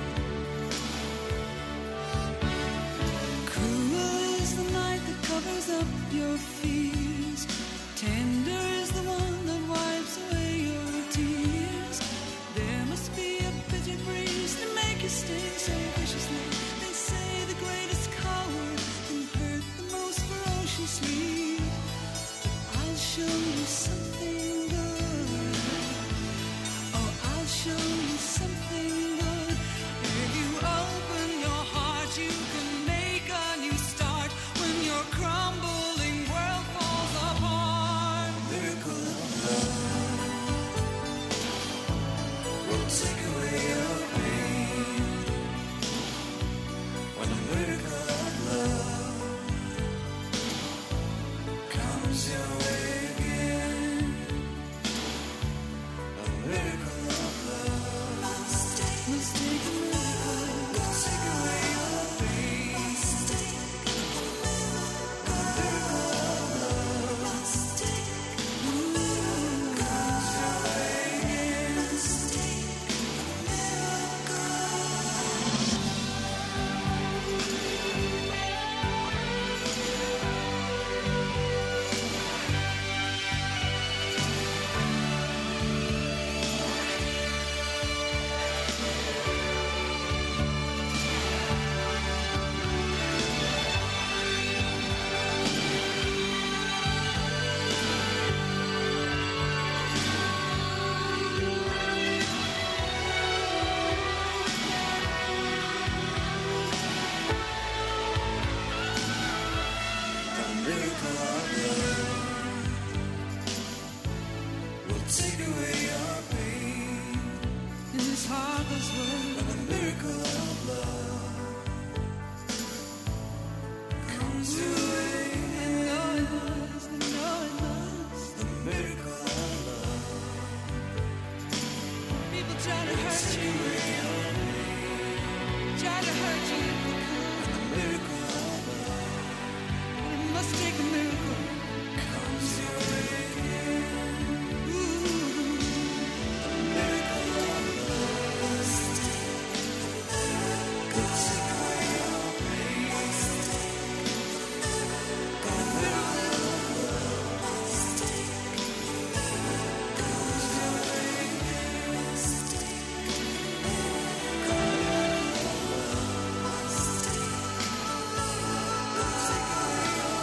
Cruel is the night that covers up your fears. Tender is the one that wipes away your tears. There must be a bitter breeze to make you stay so viciously. They say the greatest coward can hurt the most ferociously. I'll show you something good. Oh, I'll show you something good. take away your pain. When the miracle of love comes your way again, a miracle of love must take, must take a miracle to take away your pain. Must take a miracle of love must take a miracle comes your way again. Must take a miracle. The miracle of love will take away your pain. In this heartless world, when the miracle of love comes your way, and know it must, and know it must. The miracle of love. People try to hurt you, try to hurt you. The miracle of love. It must take a miracle. Comes your way again. Ooh, the miracle of love must take a miracle. Take away your pain. Must take a miracle. The miracle of love must take a miracle. Comes your way again. Must take a miracle. The miracle of love must take a miracle. Take away your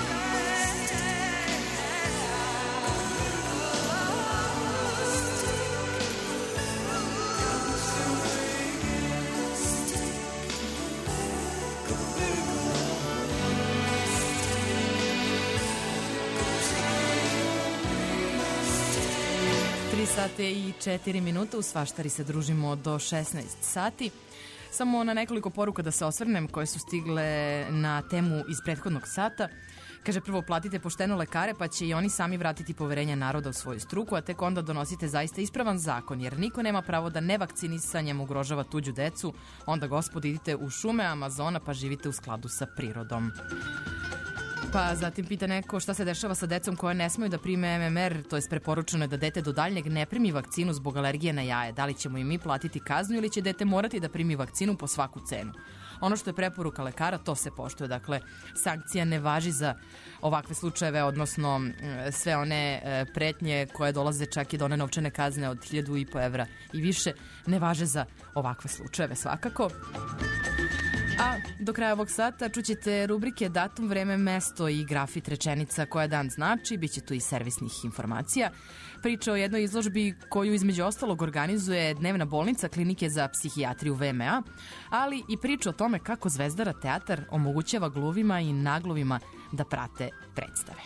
tri sate i četiri minuta, u Svaštari se družimo do šesnaest sati. Samo na nekoliko poruka da se osvrnem koje su stigle na temu iz prethodnog sata. Kaže, prvo platite pošteno lekare pa će i oni sami vratiti poverenje naroda u svoju struku, a tek onda donosite zaista ispravan zakon, jer niko nema pravo da nevakcinisanjem ugrožava tuđu decu. Onda, gospod, idite u šume Amazona pa živite u skladu sa prirodom. Pa zatim pita neko šta se dešava sa decom koja ne smeju da prime M M R, to je preporučeno je da dete do daljnjeg ne primi vakcinu zbog alergije na jaje. Da li ćemo i mi platiti kaznu ili će dete morati da primi vakcinu po svaku cenu? Ono što je preporuka lekara, to se poštuje. Dakle, sankcija ne važi za ovakve slučajeve, odnosno sve one pretnje koje dolaze čak i do one novčane kazne od hiljadu i po evra i više, ne važe za ovakve slučajeve svakako. A do kraja ovog sata čućete rubrike datum, vreme, mesto i grafit rečenica koja dan znači. Biće tu i servisnih informacija. Priča o jednoj izložbi koju između ostalog organizuje dnevna bolnica Klinike za psihijatriju V M A, ali i priča o tome kako Zvezdara teatar omogućava gluvima i naglovima da prate predstave.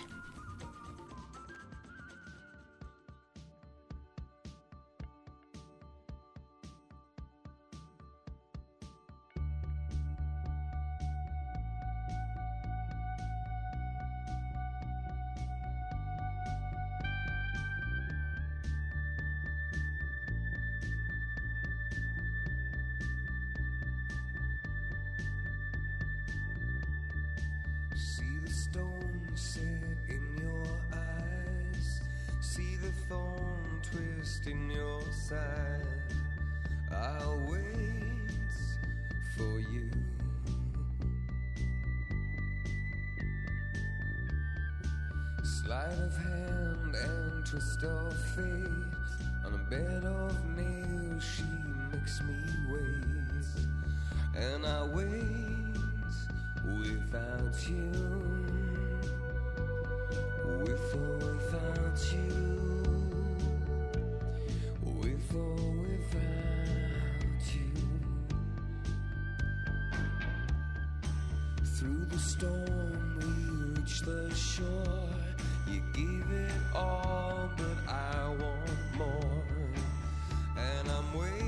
See the stone set in your eyes, see the thorn twist in your side. I'll wait for you. Sleight of hand and twist of fate, on a bed of nails she makes me wait, and I wait without you, with or without you, with or without you. Through the storm we reach the shore. You give it all, but I want more, and I'm waiting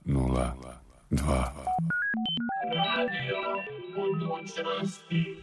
nula dva. Radio budućnosti.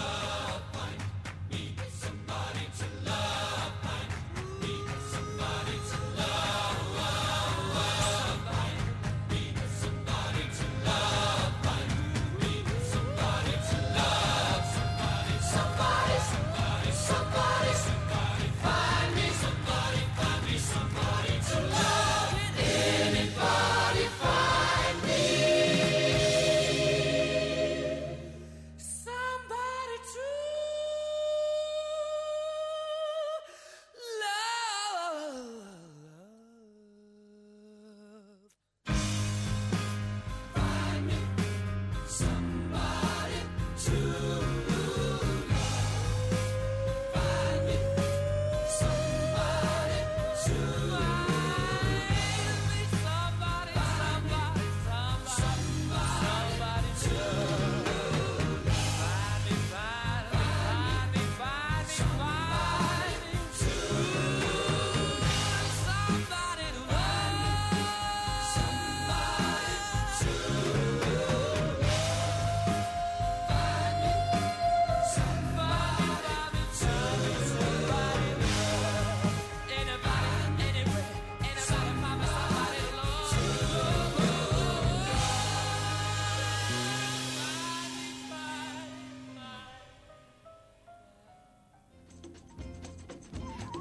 Somebody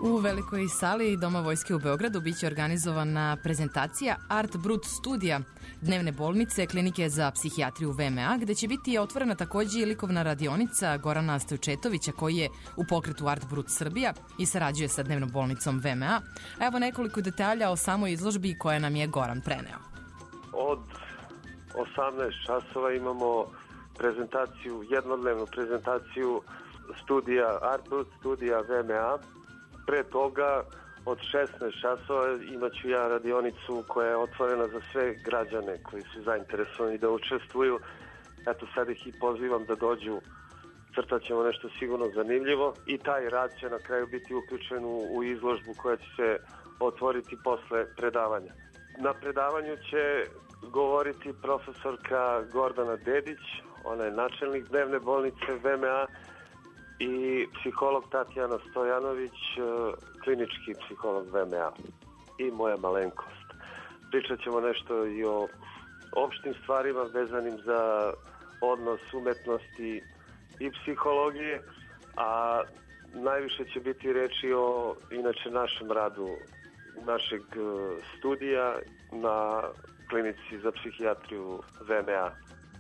U velikoj sali Doma vojske u Beogradu biće organizovana prezentacija Art Brut studija dnevne bolnice Klinike za psihijatriju V M A, gde će biti otvorena takođe i likovna radionica Gorana Stojčetovića, koji je u pokretu Art Brut Srbija i sarađuje sa dnevnom bolnicom V M A. A evo nekoliko detalja o samoj izložbi koje nam je Goran preneo. Od osamnaest časova imamo prezentaciju, jednodnevnu prezentaciju studija, Art Brut studija V M A. Pre toga od šesnaest časova imaću ja radionicu koja je otvorena za sve građane koji su zainteresovani da učestvuju. Eto, sad ih i pozivam da dođu, crtat ćemo nešto sigurno zanimljivo i taj rad će na kraju biti uključen u, u izložbu koja će se otvoriti posle predavanja. Na predavanju će govoriti profesorka Gordana Dedić, ona je načelnik dnevne bolnice V M A, i psiholog Tatjana Stojanović, klinički psiholog V M A i moja malenkost. Pričat ćemo nešto i o opštim stvarima vezanim za odnos umetnosti i psihologije, a najviše će biti reči o inače našem radu našeg studija na klinici za psihijatriju V M A.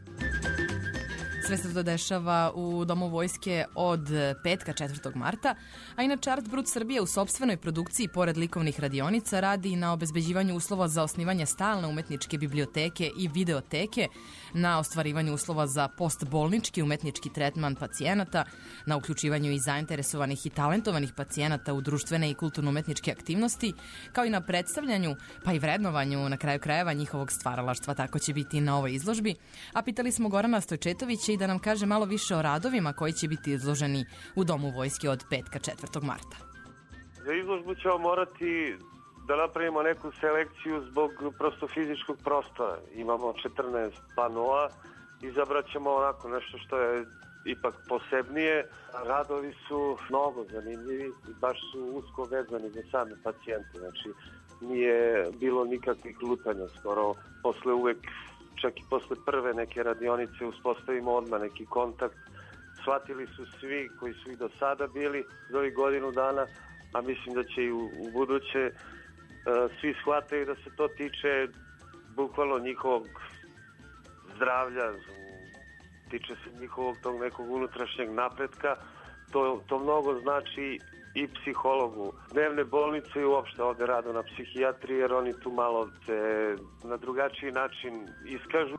Sve se to dešava u Domu vojske od petka četvrtog marta, a inače Art Brut Srbije u sopstvenoj produkciji pored likovnih radionica radi na obezbeđivanju uslova za osnivanje stalne umetničke biblioteke i videoteke, na ostvarivanju uslova za postbolnički umetnički tretman pacijenata, na uključivanju i zainteresovanih i talentovanih pacijenata u društvene i kulturno-umetničke aktivnosti, kao i na predstavljanju pa i vrednovanju na kraju krajeva njihovog stvaralaštva. Tako će biti na ovoj izložbi. A pitali smo Gorana Stojčetovića i da nam kaže malo više o radovima koji će biti izloženi u Domu vojske od petka četvrtog marta. Za izložbu ćemo morati da napravimo neku selekciju zbog prosto fizičkog prostora. Imamo četrnaest panoa, izabrat ćemo onako nešto što je ipak posebnije. Radovi su mnogo zanimljivi i baš su usko vezani za same pacijente. Znači, nije bilo nikakvih lutanja skoro. Posle uvek, čak i posle prve neke radionice, uspostavimo odmah neki kontakt. Shvatili su svi koji su i do sada bili za ovih godinu dana, a mislim da će i u, u buduće uh, svi shvataju da se to tiče bukvalno njihovog zdravlja, tiče se njihovog tog nekog unutrašnjeg napretka. To, to mnogo znači i psihologu dnevne bolnice i uopšte ovde radu na psihijatriji, jer oni tu malo se na drugačiji način iskažu.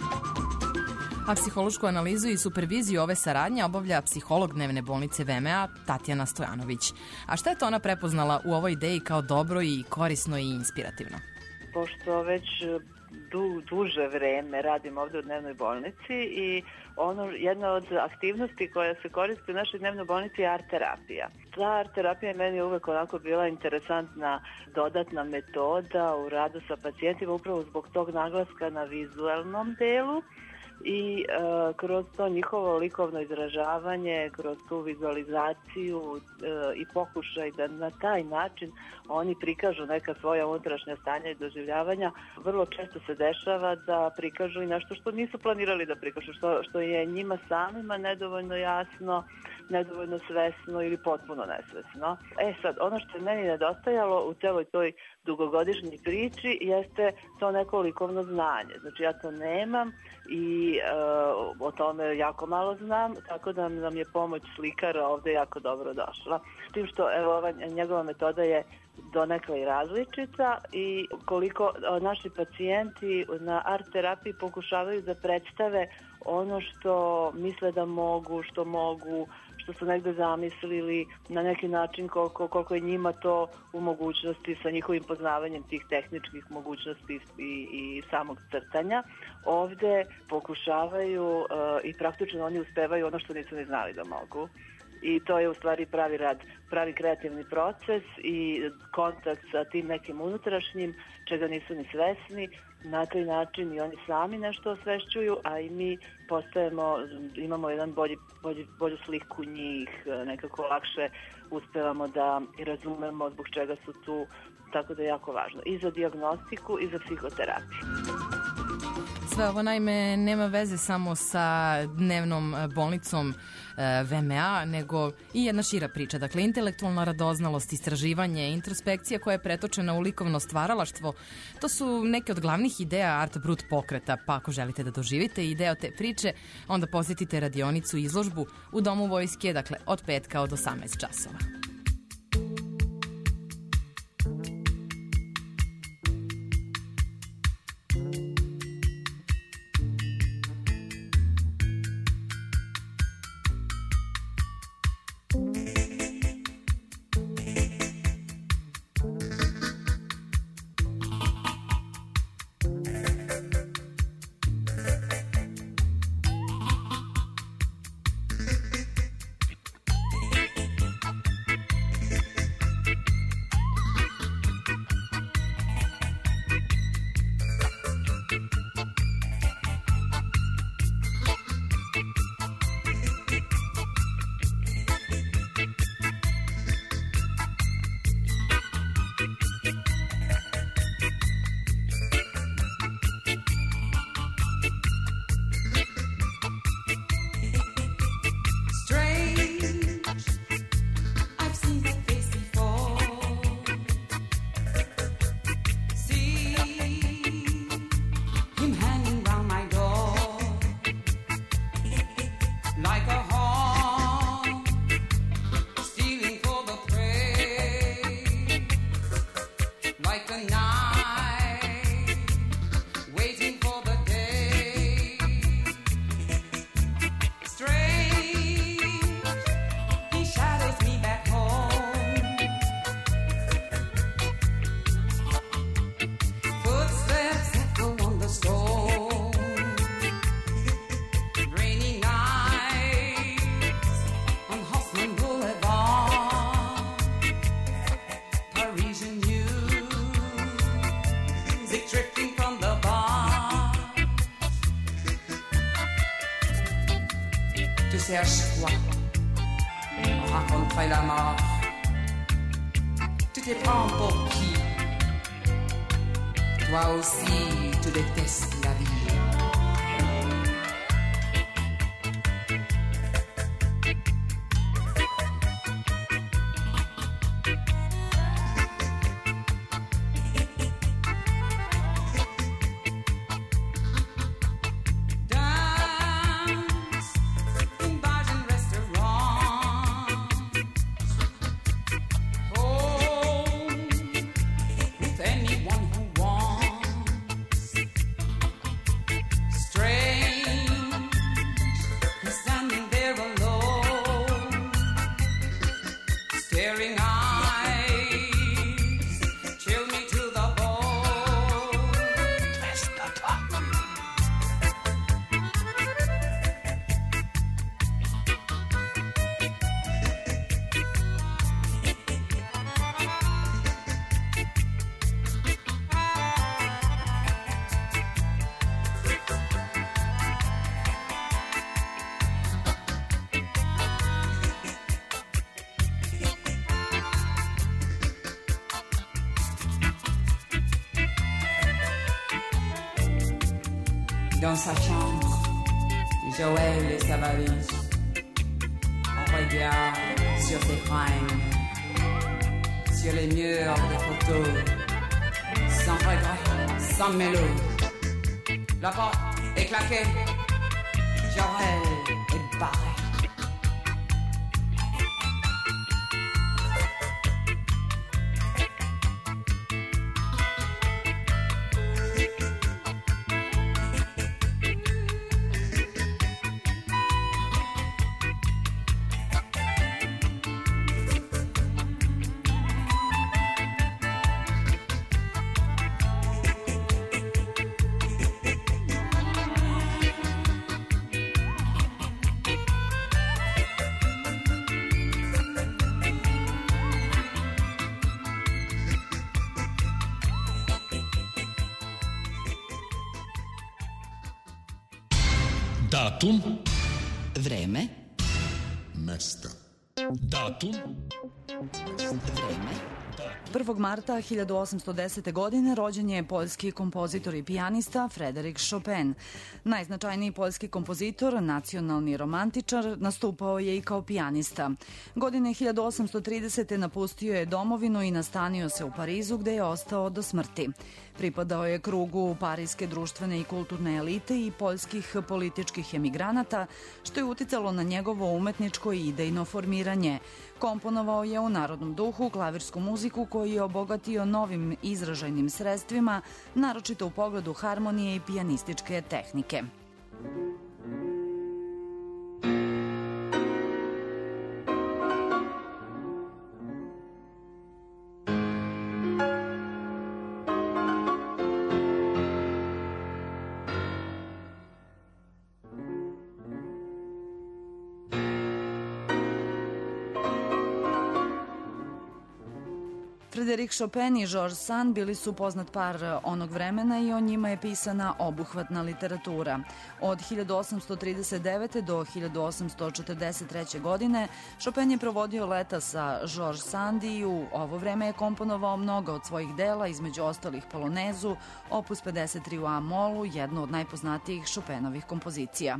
A psihološku analizu i superviziju ove saradnje obavlja psiholog dnevne bolnice V M A Tatjana Stojanović. A šta je to ona prepoznala u ovoj ideji kao dobro i korisno i inspirativno? Pošto već du, duže vreme radim ovde u dnevnoj bolnici i ono, jedna od aktivnosti koja se koristi u našoj dnevnoj bolnici je art terapija. Ta art terapija je meni uvek onako bila interesantna dodatna metoda u radu sa pacijentima, upravo zbog tog naglaska na vizualnom delu i e, kroz to njihovo likovno izražavanje, kroz tu vizualizaciju e, i pokušaj da na taj način oni prikažu neka svoja unutrašnja stanja i doživljavanja. Vrlo često se dešava da prikažu i nešto što nisu planirali da prikažu, što, što je njima samima nedovoljno jasno, nedovoljno svesno ili potpuno nesvesno. E sad, ono što je meni nedostajalo u celoj toj dugogodišnjoj priči jeste to neko likovno znanje. Znači ja to nemam i e, o tome jako malo znam, tako da nam je pomoć slikara ovde jako dobro došla. S tim što evo, ova njegova metoda je donekle i različita i koliko naši pacijenti na art terapiji pokušavaju da predstave ono što misle da mogu, što mogu, što su negde zamislili na neki način koliko, koliko je njima to u mogućnosti sa njihovim poznavanjem tih tehničkih mogućnosti i, i samog crtanja. Ovde pokušavaju uh, i praktično oni uspevaju ono što nisu ni znali da mogu. I to je u stvari pravi rad, pravi kreativni proces i kontakt sa tim nekim unutrašnjim, čega nisu ni svesni. Na taj način i oni sami nešto osvešćuju, a i mi postajemo, imamo jedan bolji, bolji, bolju sliku njih, nekako lakše uspevamo da i razumemo zbog čega su tu, tako da je jako važno i za dijagnostiku i za psihoterapiju. Sve ovo naime nema veze samo sa dnevnom bolnicom V M A, nego i jedna šira priča. Dakle, intelektualna radoznalost, istraživanje, introspekcija koja je pretočena u likovno stvaralaštvo, to su neke od glavnih ideja Art Brut pokreta, pa ako želite da doživite ideo te priče, onda posjetite radionicu i izložbu u Domu vojske, dakle, od petka od osamnaest časova. Cherche quoi? Rencontrer la mort. Tu te prends pour qui? Toi aussi, tu détestes la vie. Dans sa chambre, Joël et sa valise. On regarde sur ses fringues, sur les murs des photos, sans regret, sans mélo. La porte est claquée, Joël est barré. Datum. Vreme. Mesta. Datum. Vreme. prvog marta hiljadu osamsto desete. godine rođen je poljski kompozitor i pijanista Frederik Chopin. Najznačajniji poljski kompozitor, nacionalni romantičar, nastupao je i kao pijanista. Godine hiljadu osamsto tridesete. napustio je domovinu i nastanio se u Parizu, gde je ostao do smrti. Pripadao je krugu parijske društvene i kulturne elite i poljskih političkih emigranata, što je uticalo na njegovo umetničko i idejno formiranje. Komponovao je u narodnom duhu klavirsku muziku koju je obogatio novim izražajnim sredstvima, naročito u pogledu harmonije i pijanističke tehnike. Frederik Chopin i Georges Sand bili su poznat par onog vremena i o njima je pisana obuhvatna literatura. Od hiljadu osamsto trideset devete. do hiljadu osamsto četrdeset treće. godine Chopin je provodio leta sa Georges Sand i u ovo vreme je komponovao mnoga od svojih dela, između ostalih Polonezu, opus pedeset tri u A-molu, jednu od najpoznatijih Chopinovih kompozicija.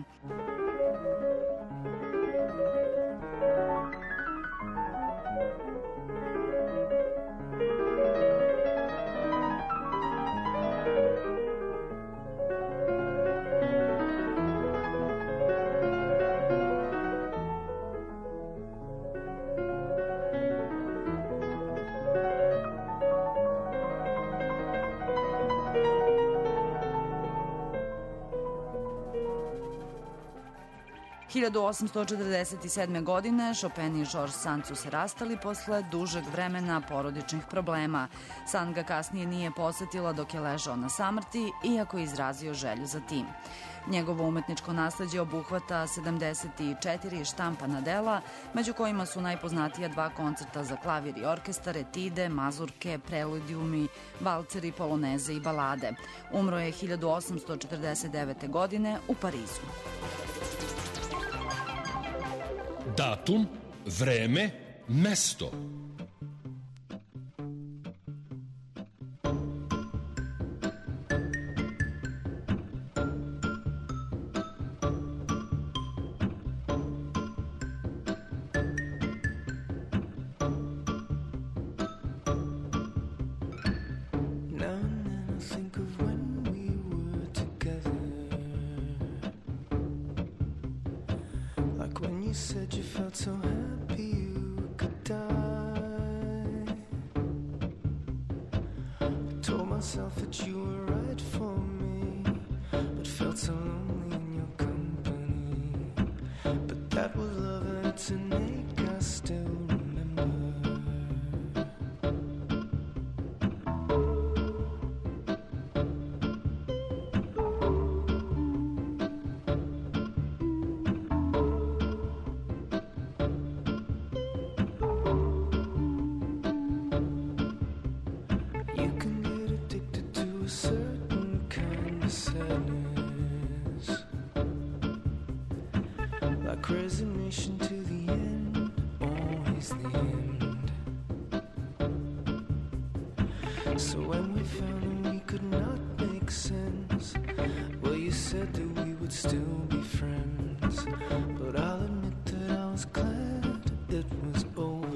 hiljadu osamsto četrdeset sedme. godine Chopin i Georges Sand su se rastali posle dužeg vremena porodičnih problema. Sand ga kasnije nije posetila dok je ležao na samrti, iako je izrazio želju za tim. Njegovo umetničko nasleđe obuhvata sedamdeset četiri štampana dela, među kojima su najpoznatija dva koncerta za klavir i orkestar, etide, mazurke, preludijumi, valceri, poloneze i balade. Umro je hiljadu osamsto četrdeset devete. godine u Parizu. Datum, vreme, mesto. Resignation to the end, always the end. So when we found that we could not make sense, well, you said that we would still be friends. But I'll admit that I was glad it was over.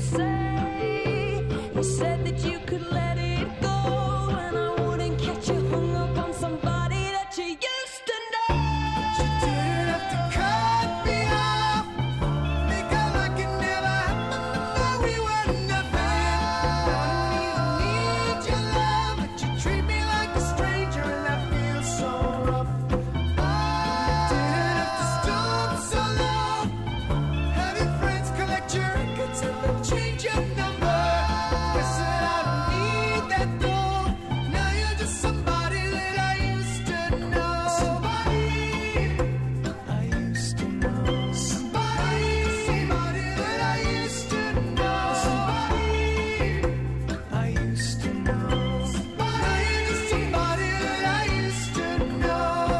say. You said that you could let it go, and I wouldn't catch you hung up on somebody that you used to know. You didn't have to cut me off, because I could never happen, but we were nothing. I don't even need your love, but you treat me like a stranger, and that feels so rough. You didn't have to stoop so low, have your friends collect your records and then change your number. Guess that I don't need that though. Now you're just somebody that I used to know. Somebody I used to know. Somebody, somebody that I used to know. Somebody I used to know. Now you're just somebody that I used to know.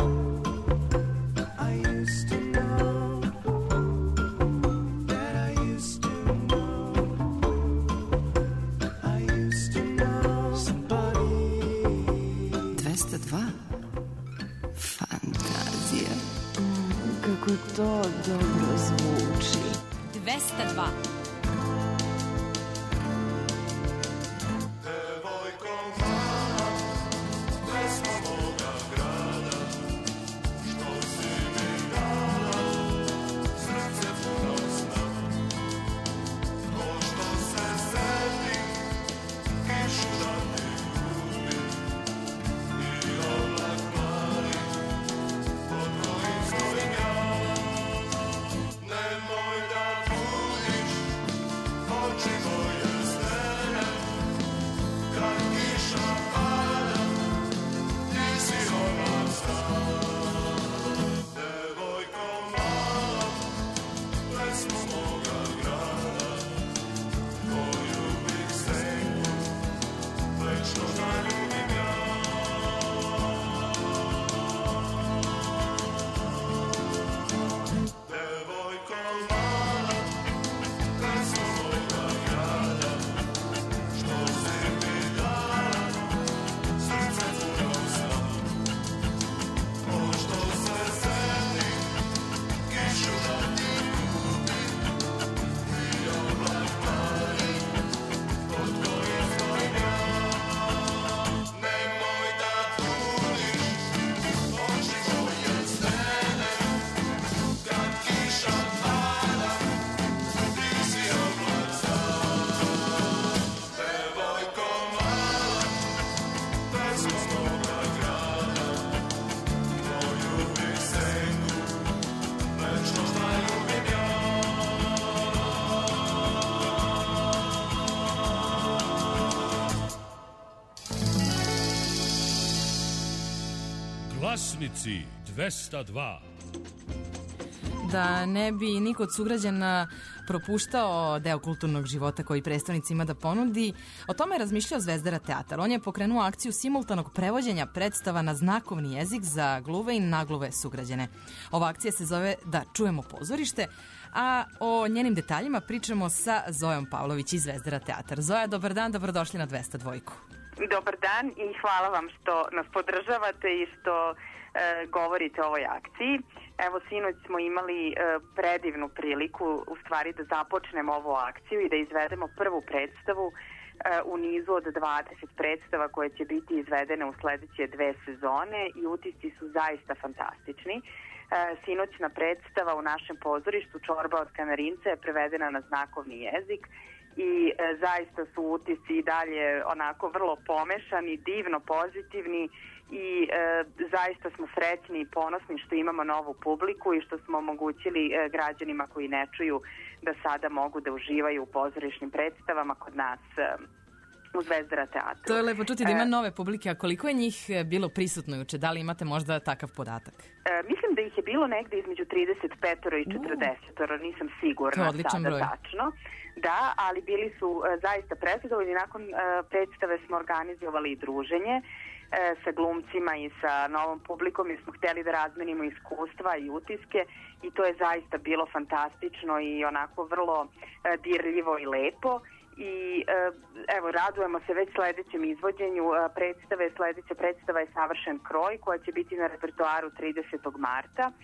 I used to know. That I used to know. I used to know somebody. dvesta dva. Fantazija. Kako to dobro zvuči. dvesta dva. Nemoj da budiš oči moje stene, kad kiša pada, ti si ona strana. Devojko mala, pesmo moga grada, koju bih senku večno zaljubim ja. Devojko mala, pesmo moga grada, što si mi dala, srce puno sna. Ko što se seti, kišu da ti ljubim, i oblak mali, pod kojim stojim ja. Nemoj da budiš oči moje stene, kad kiša pada, ti si oblak san. Devojko mala, pesmo moga grada, koju bih senku večno zaljubim ja. Glasnici dvesta dva. Da ne bi niko od sugrađana propuštao deo kulturnog života koji prestonica ima da ponudi, o tome je razmišljao Zvezdara teatar. On je pokrenuo akciju simultanog prevođenja predstava na znakovni jezik za gluve i nagluve sugrađane. Ova akcija se zove Da čujemo pozorište, a o njenim detaljima pričamo sa Zojom Pavlović iz Zvezdara teatar. Zoja, dobar dan, dobrodošli na dvesta dva. Dobar dan i hvala vam što nas podržavate i što e, govorite o ovoj akciji. Evo, sinoć smo imali e, predivnu priliku u stvari da započnemo ovu akciju i da izvedemo prvu predstavu e, u nizu od dvadeset predstava koje će biti izvedene u sledeće dve sezone i utisci su zaista fantastični. E, sinoćna predstava u našem pozorištu Čorba od Kanarinca je prevedena na znakovni jezik i e, zaista su utisci i dalje onako vrlo pomešani, divno pozitivni i e, zaista smo srećni i ponosni što imamo novu publiku i što smo omogućili e, građanima koji ne čuju da sada mogu da uživaju u pozorišnim predstavama kod nas e, u Zvezdara teatru. To je lepo čuti da ima nove publike, a koliko je njih bilo prisutno juče? Da li imate možda takav podatak? E, mislim da ih je bilo negde između trideset pet i četrdeset, nisam sigurna sada broj. tačno. Da, ali bili su e, zaista prezadovoljni. Nakon e, predstave smo organizovali i druženje e, sa glumcima i sa novom publikom jer smo hteli da razmenimo iskustva i utiske i to je zaista bilo fantastično i onako vrlo e, dirljivo i lepo. I evo, radujemo se već sledećem izvođenju predstave. Sledeća predstava je Savršen kroj koja će biti na repertoaru tridesetog marta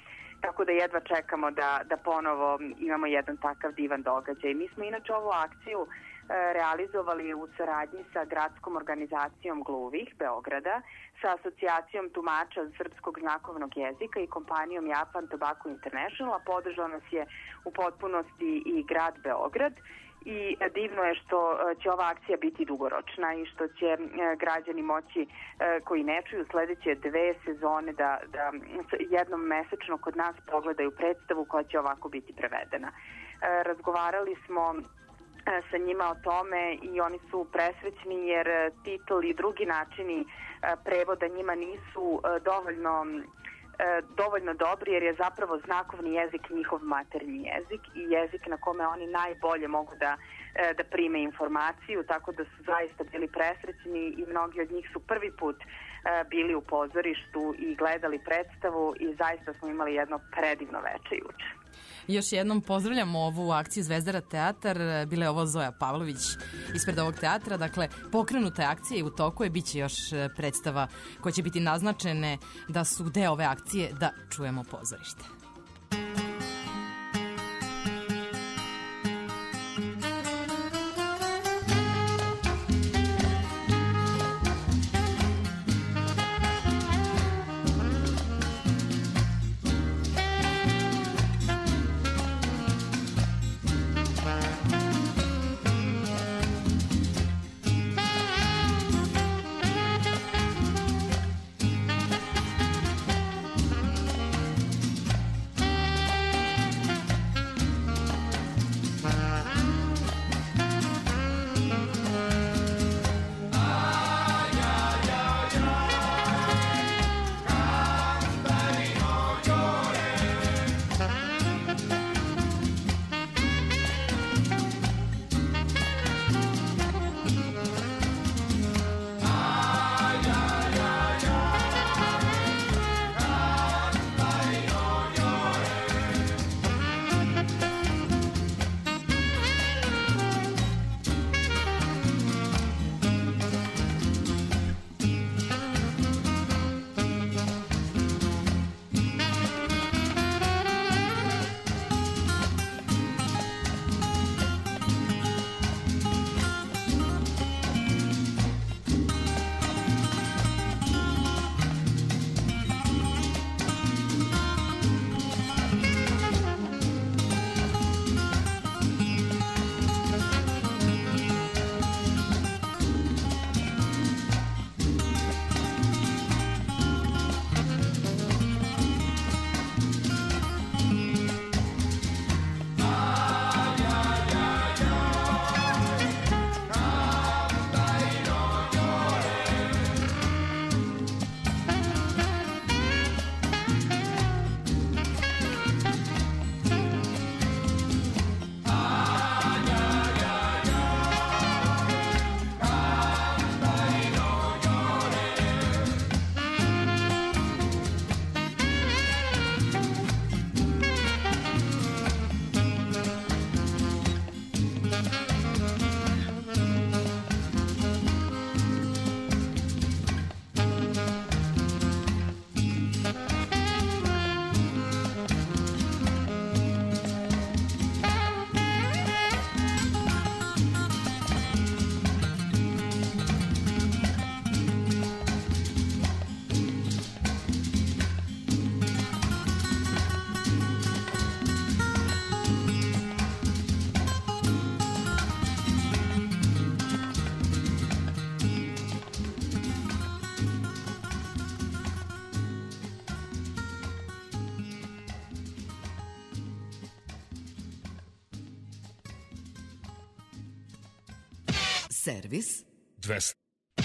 tako da jedva čekamo da, da ponovo imamo jedan takav divan događaj. Mi smo inače ovu akciju realizovali u saradnji sa gradskom organizacijom Gluvih Beograda, sa asocijacijom tumača srpskog znakovnog jezika i kompanijom Japan Tobacco International, a podržao nas je u potpunosti i grad Beograd. I divno je što će ova akcija biti dugoročna i što će građani moći koji ne čuju sledeće dve sezone da, da jednom mesečno kod nas pogledaju predstavu koja će ovako biti prevedena. Razgovarali smo sa njima o tome i oni su presrećni jer titl i drugi načini prevoda njima nisu dovoljno dovoljno dobri jer je zapravo znakovni jezik njihov maternji jezik i jezik na kome oni najbolje mogu da, da prime informaciju, tako da su zaista bili presrećni i mnogi od njih su prvi put bili u pozorištu i gledali predstavu i zaista smo imali jedno predivno veče juče. Još jednom pozdravljamo ovu akciju Zvezdara teatar, bila je ovo Zoja Pavlović ispred ovog teatra, dakle pokrenuta je akcija i u toku je, bit će još predstava koje će biti naznačene da su deo ove akcije da čujemo pozorište. Servis dvesta.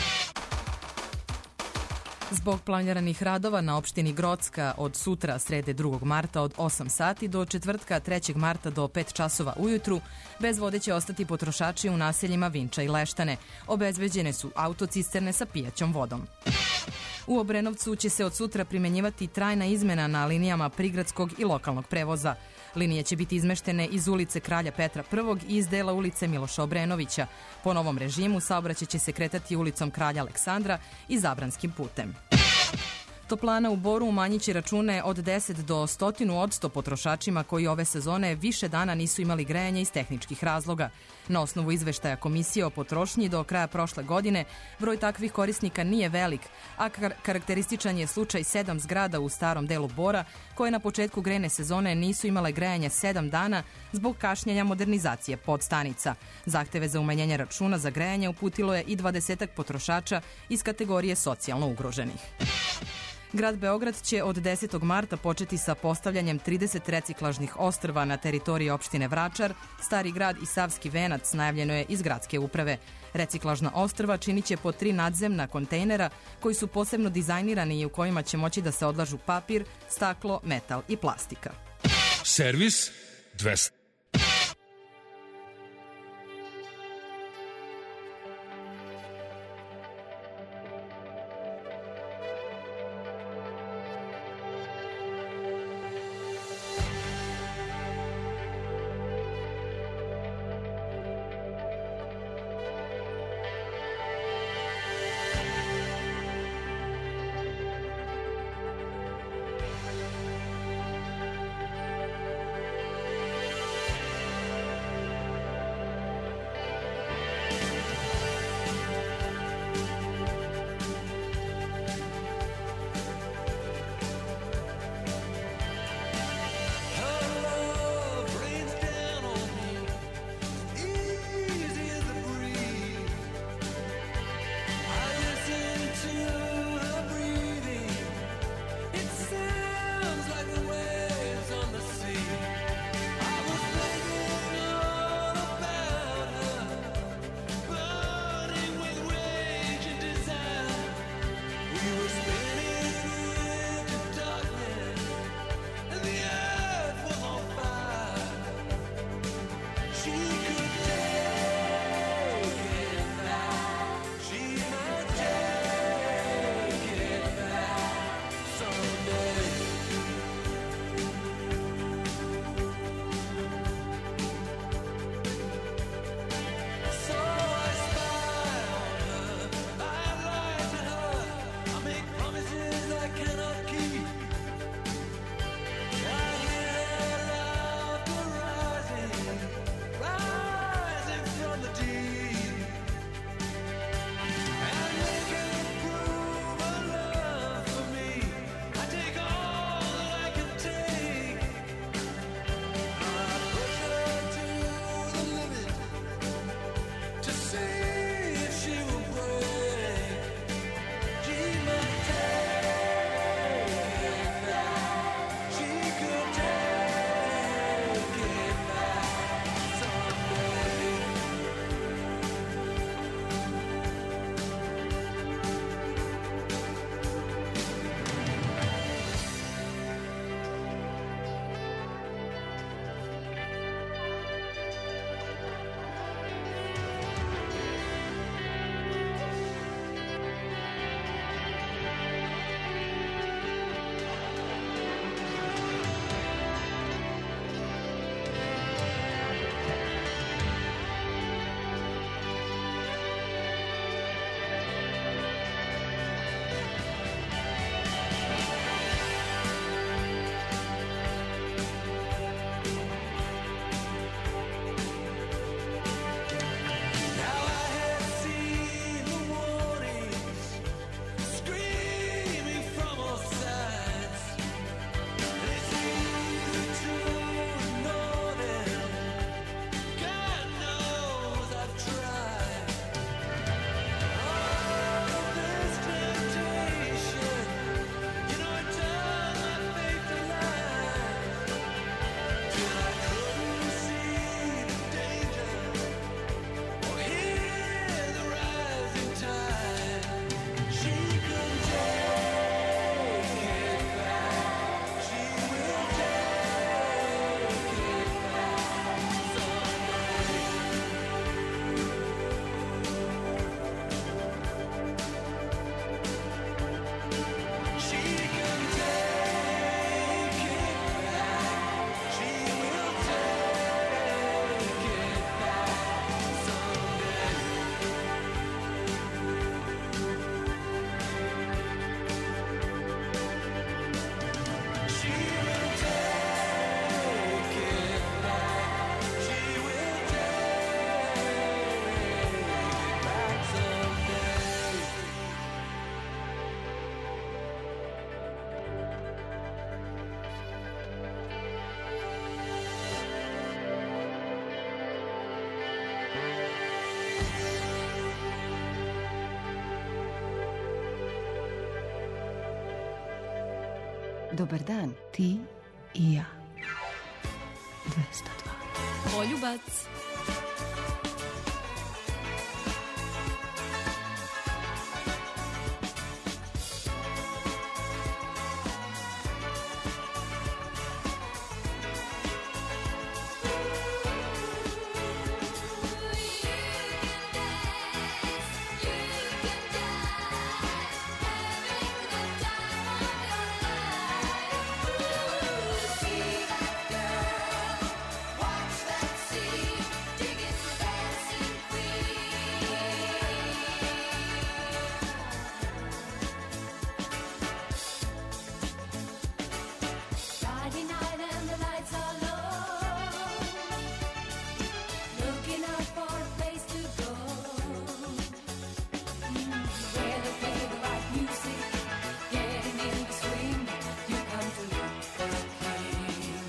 Zbog planiranih radova na opštini Grocka od sutra, srede drugog marta od osam sati do četvrtka trećeg marta do pet časova ujutru, bez vode će ostati potrošači u naseljima Vinča i Leštane. Obezbeđene su autocisterne sa pijaćom vodom. U Obrenovcu će se od sutra primenjivati trajna izmena na linijama prigradskog i lokalnog prevoza. Linije će biti izmeštene iz ulice Kralja Petra prvog i iz dela ulice Miloša Obrenovića. Po novom režimu saobraćaj će se kretati ulicom Kralja Aleksandra i Zabranskim putem. Toplana u Boru umanjit će račune od deset do sto odsto potrošačima koji ove sezone više dana nisu imali grejanje iz tehničkih razloga. Na osnovu izveštaja Komisije o potrošnji do kraja prošle godine broj takvih korisnika nije velik, a kar karakterističan je slučaj sedam zgrada u starom delu Bora koje na početku grejne sezone nisu imale grejanje sedam dana zbog kašnjenja modernizacije podstanica. Zahteve za umanjenje računa za grejanje uputilo je i dvadesetak potrošača iz kategorije socijalno ugroženih. Grad Beograd će od desetog marta početi sa postavljanjem trideset reciklažnih ostrva na teritoriji opštine Vračar, Stari grad i Savski venac, najavljeno je iz gradske uprave. Reciklažna ostrva činit će po tri nadzemna kontejnera koji su posebno dizajnirani i u kojima će moći da se odlažu papir, staklo, metal i plastika. Servis dvesta. Dobar dan, ti i ja. dvesta dva. Poljubac. Friday night and the lights are low. Looking out for a place to go. Where they play the right music, getting in the swing. You come to look for a king.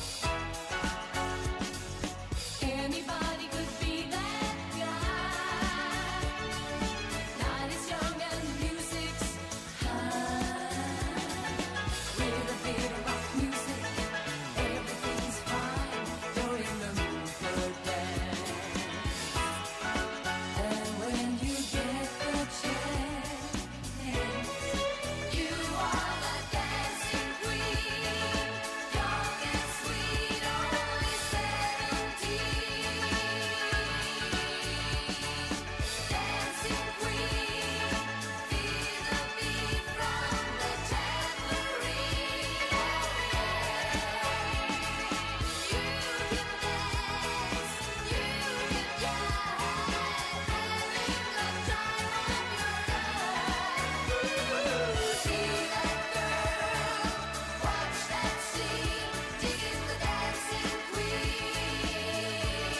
Anybody could be that guy. Night is young and the music's high. With a bit of rock music, everything's fine. You're in the mood for a dance. And when you get the chance, you are the dancing queen. Young and sweet, only seventeen. Dancing queen, feel the beat from the tambourine. You can dance, you can jive, having the time of your life. See that girl, watch that scene, digging the dancing queen.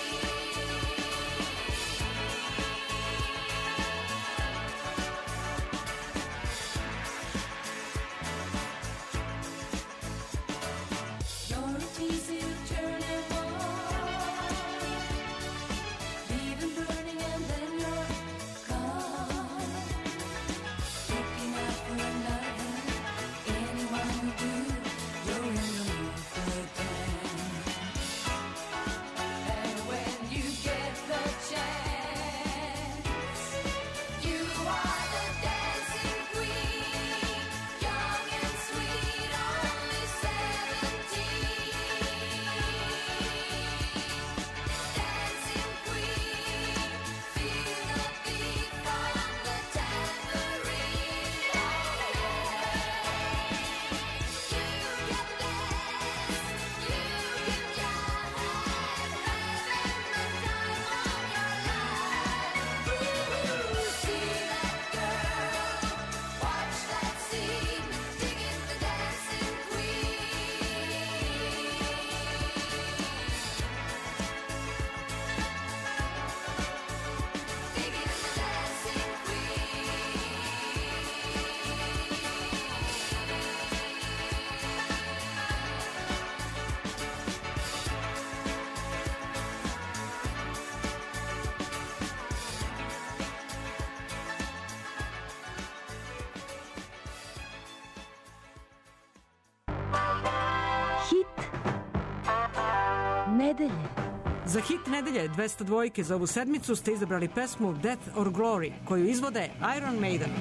You're a teasy turn and walk, leaving burning and then you're gone. Looking out for another, anyone who do, you're in the mood for a dance. And when you get the chance, you are the dancing queen. Young and sweet, only seventeen. Dancing queen, feel the beat from the tambourine. You can dance, you can jive, having the time of your life. See that girl, watch that scene, digging the dancing queen. Digging the dancing Hit nedelje. Za hit nedelje dvesta dva za ovu sedmicu ste izabrali pesmu Death or Glory, koju izvode Iron Maiden.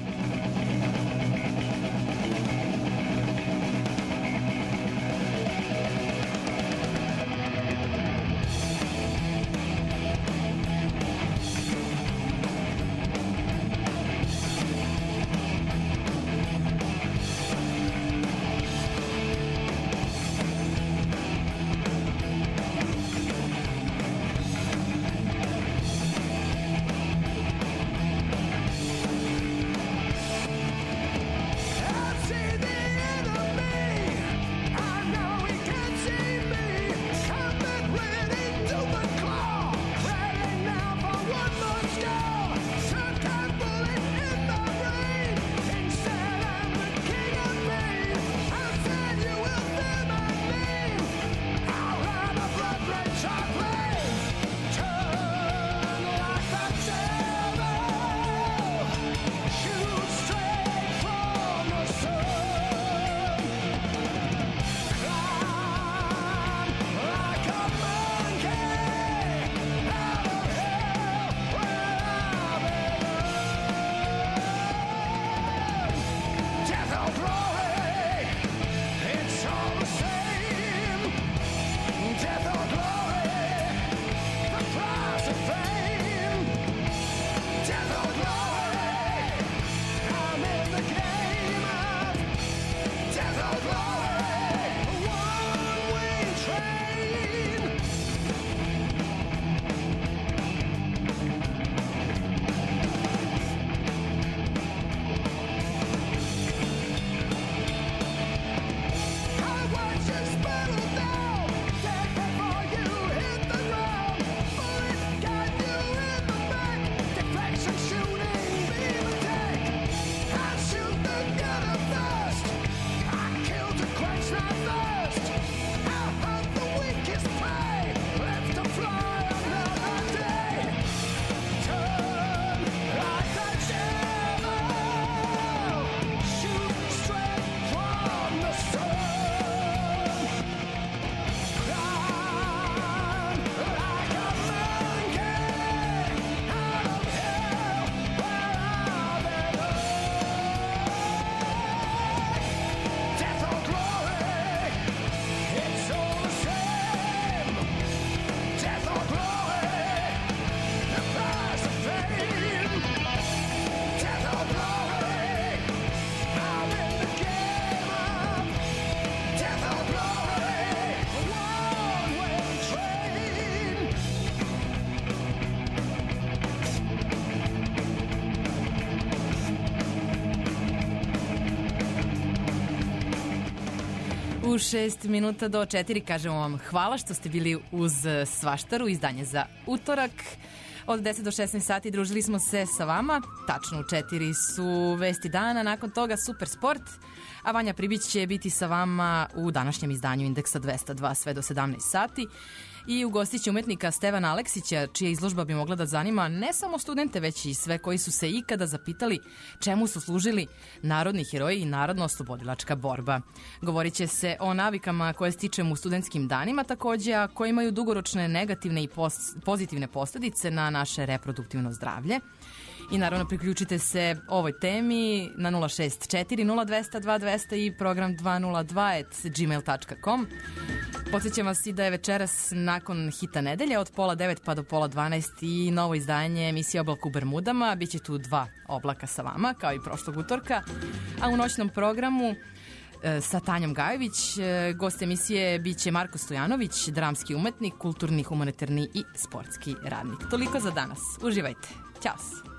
U šest minuta do četiri kažemo vam hvala što ste bili uz Svaštaru, izdanje za utorak. Od deset do šesnaest sati družili smo se sa vama. Tačno u četiri su vesti dana, nakon toga Super sport, a Vanja Pribić će biti sa vama u današnjem izdanju Indeksa dvesta dva sve do sedamnaest sati. I ugostit će umetnika Stevana Aleksića, čija izložba bi mogla da zanima ne samo studente, već i sve koji su se ikada zapitali čemu su služili narodni heroji i narodno-oslobodilačka borba. Govorit će se o navikama koje stičemo u studentskim danima, takođe, a koje imaju dugoročne negativne i pozitivne posledice na naše reproduktivno zdravlje. I naravno priključite se ovoj temi na nula šest četiri nula dvesta dva dvesta i program dvesta dva at gmail tačka com. Podsjećam vas i da je večeras nakon hita nedelje od pola devet pa do pola dvanaest i novo izdanje emisije Oblak u Bermudama. Biće tu dva oblaka sa vama, kao i prošlog utorka. A u noćnom programu sa Tanjom Gajović gost emisije biće Marko Stojanović, dramski umetnik, kulturni, humanitarni i sportski radnik. Toliko za danas. Uživajte. Ćao se.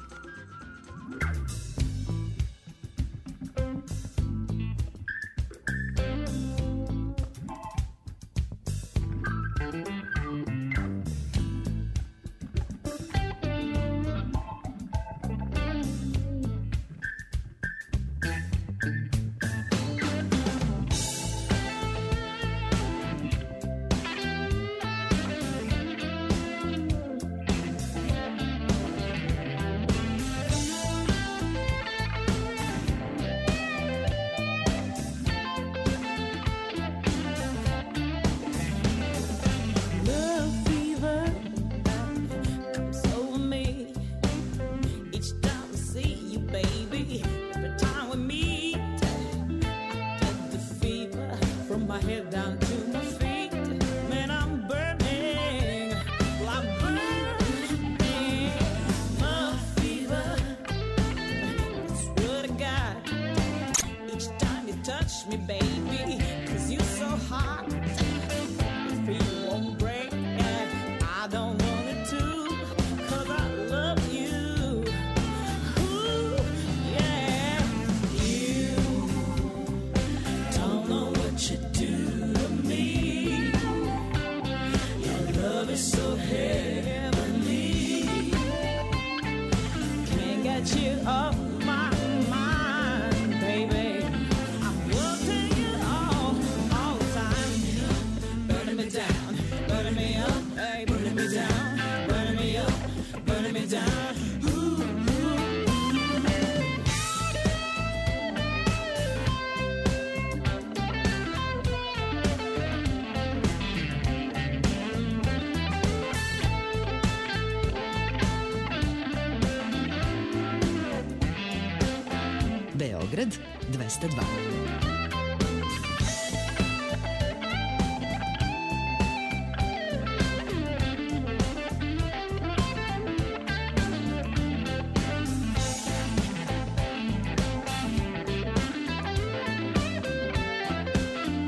Beograd dvesta dva.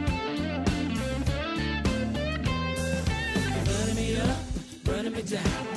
Burning me up, burning me down.